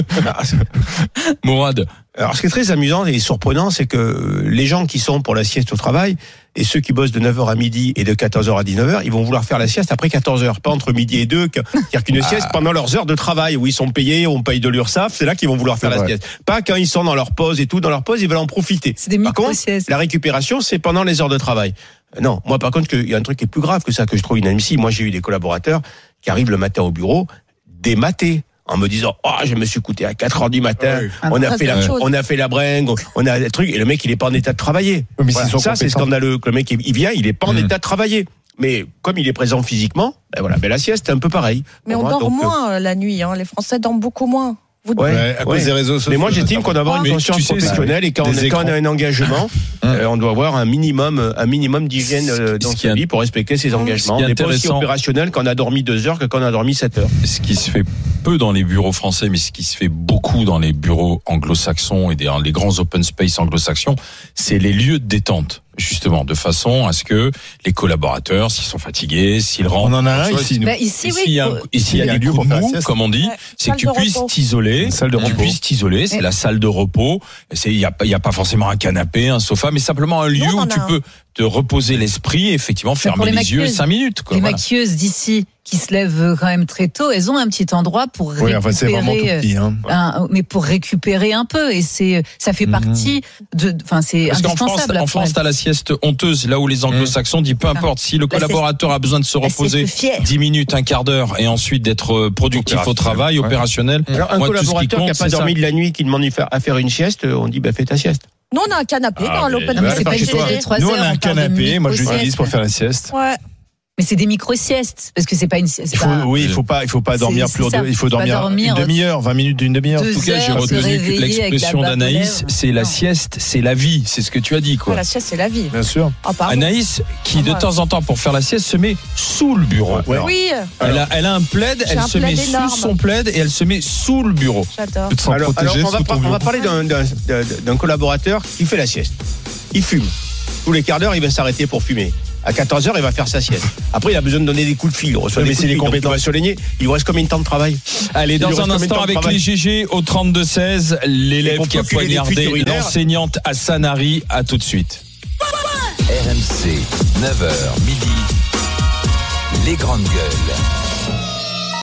Mourad. Alors, ce qui est très amusant et surprenant, c'est que les gens qui sont pour la sieste au travail et ceux qui bossent de neuf heures à midi et de quatorze heures à dix-neuf heures, ils vont vouloir faire la sieste après quatorze heures, pas entre midi et deux, c'est-à-dire qu'une sieste pendant leurs heures de travail où ils sont payés, on paye de l'URSSAF, c'est là qu'ils vont vouloir faire C'est la vrai. sieste. Pas quand ils sont dans leur pause et tout, dans leur pause, ils veulent en profiter. C'est des Par contre, micro-siestes. la récupération, c'est pendant les heures de travail. Non, moi par contre, il y a un truc qui est plus grave que ça, que je trouve inadmissible. Moi, j'ai eu des collaborateurs qui arrivent le matin au bureau, dématés, en me disant, oh, je me suis coûté à quatre heures du matin, Ah, on a ça, fait c'est la, autre chose. on a fait la bringue, on a des trucs, et le mec, il est pas en état de travailler. Oui, mais Voilà. s'ils sont Ça, c'est compétents. scandaleux, que le mec, il vient, il est pas en Mm. état de travailler. Mais comme il est présent physiquement, ben voilà, ben la sieste, c'est un peu pareil. Mais Pour on moi, dort donc, euh, moins euh, la nuit. Hein. Les Français dorment beaucoup moins. Vous Ouais, Ouais, à cause ouais. des réseaux sociaux. Mais moi, j'estime qu'on doit avoir une Mais conscience tu sais, professionnelle et quand on, des quand on a écrans. un engagement, euh, on doit avoir un minimum, un minimum d'hygiène euh, dans Ce qui sa est- vie pour respecter ses engagements. Ce qui est On n'est pas aussi intéressant- opérationnel quand on a dormi deux heures que quand on a dormi sept heures. Ce qui se fait peu dans les bureaux français, mais ce qui se fait beaucoup dans les bureaux anglo-saxons et dans les grands open space anglo-saxons, c'est les lieux de détente. Justement, de façon à ce que les collaborateurs, s'ils sont fatigués, s'ils rentrent. On en a un tu vois, ici, nous. Bah, ici, Ici, oui. il y a, un- ici, il y a il y a un des lieu coups pour de faire la mou, sieste. comme on dit. Ouais, C'est que salle tu de puisses repos. t'isoler. Une salle de Tu repos. puisses t'isoler. C'est Ouais. la salle de repos. C'est, il y a, pas- il y a pas forcément un canapé, un sofa, mais simplement un lieu on en où a tu un. peux te reposer l'esprit et effectivement pour fermer les les yeux maquilleuses. cinq minutes, quoi. Les Voilà. maquilleuses d'ici qui se lèvent quand même très tôt, elles ont un petit endroit pour Oui, enfin, c'est vraiment tout récupérer, petit, hein. un- mais pour récupérer un peu. Et c'est, ça fait Mhm. partie de, enfin, c'est Parce qu'en France, indispensable. en pour France, elles. t'as la sieste honteuse, là où les anglo-saxons disent peu importe si le La collaborateur a besoin de se La sieste reposer fière. dix minutes, un quart d'heure et ensuite d'être euh, productif au Opérationnel, travail, ouais. opérationnel. Alors, un Moi, tout ce qui collaborateur qui compte, n'a pas c'est dormi ça. de la nuit, qui demande à faire une sieste, on dit, bah, fais ta sieste. Nous, on a un canapé Ah, dans mais- l'open Non, mais Ouais, c'est par pas chez une toi. sieste de trois Nous, on heures, a un parle de canapé. Moi, je micro-sieste. l'utilise pour faire la sieste. Ouais. Mais c'est des micro-siestes, parce que c'est pas une sieste. Il faut, oui, il faut pas, il faut pas C'est- dormir c'est plus. ça. Il faut Faut pas dormir dormir une demi-heure, vingt minutes d'une demi-heure. Deux En tout cas, j'ai heures, se retenu réveiller avec l'expression la barbe aux d'Anaïs, lèvres. c'est la Non. sieste, c'est la vie, c'est ce que tu as dit, quoi. La sieste, c'est la vie. Bien sûr. Ah, pardon. Anaïs, qui Ah, de moi. temps en temps, pour faire la sieste, se met sous le bureau. Ouais. Oui, Elle a, elle a un plaid, J'ai elle un se plaid met énorme. sous son plaid et elle se met sous le bureau. j'adore. Tu te sens Alors, alors, protégé on, va sous par- ton on va bureau. parler d'un, d'un, d'un- d'un collaborateur qui fait la sieste. Il fume. Tous les quarts d'heure, il va s'arrêter pour fumer. À quatorze heures, il va faire sa sieste. Après, il a besoin de donner des coups de fil. Il reçoit Oui, des mais coups c'est de les fil, donc il compétences. va surligner. Il vous reste combien de temps de travail? Allez, Il dans lui reste un combien de instant, temps de avec travail les G G au trente-deux seize, l'élève pour qui a procurer des fuites poignardé urinaires. l'enseignante à Sanary. À tout de suite. R M C, neuf heures midi. Les grandes gueules.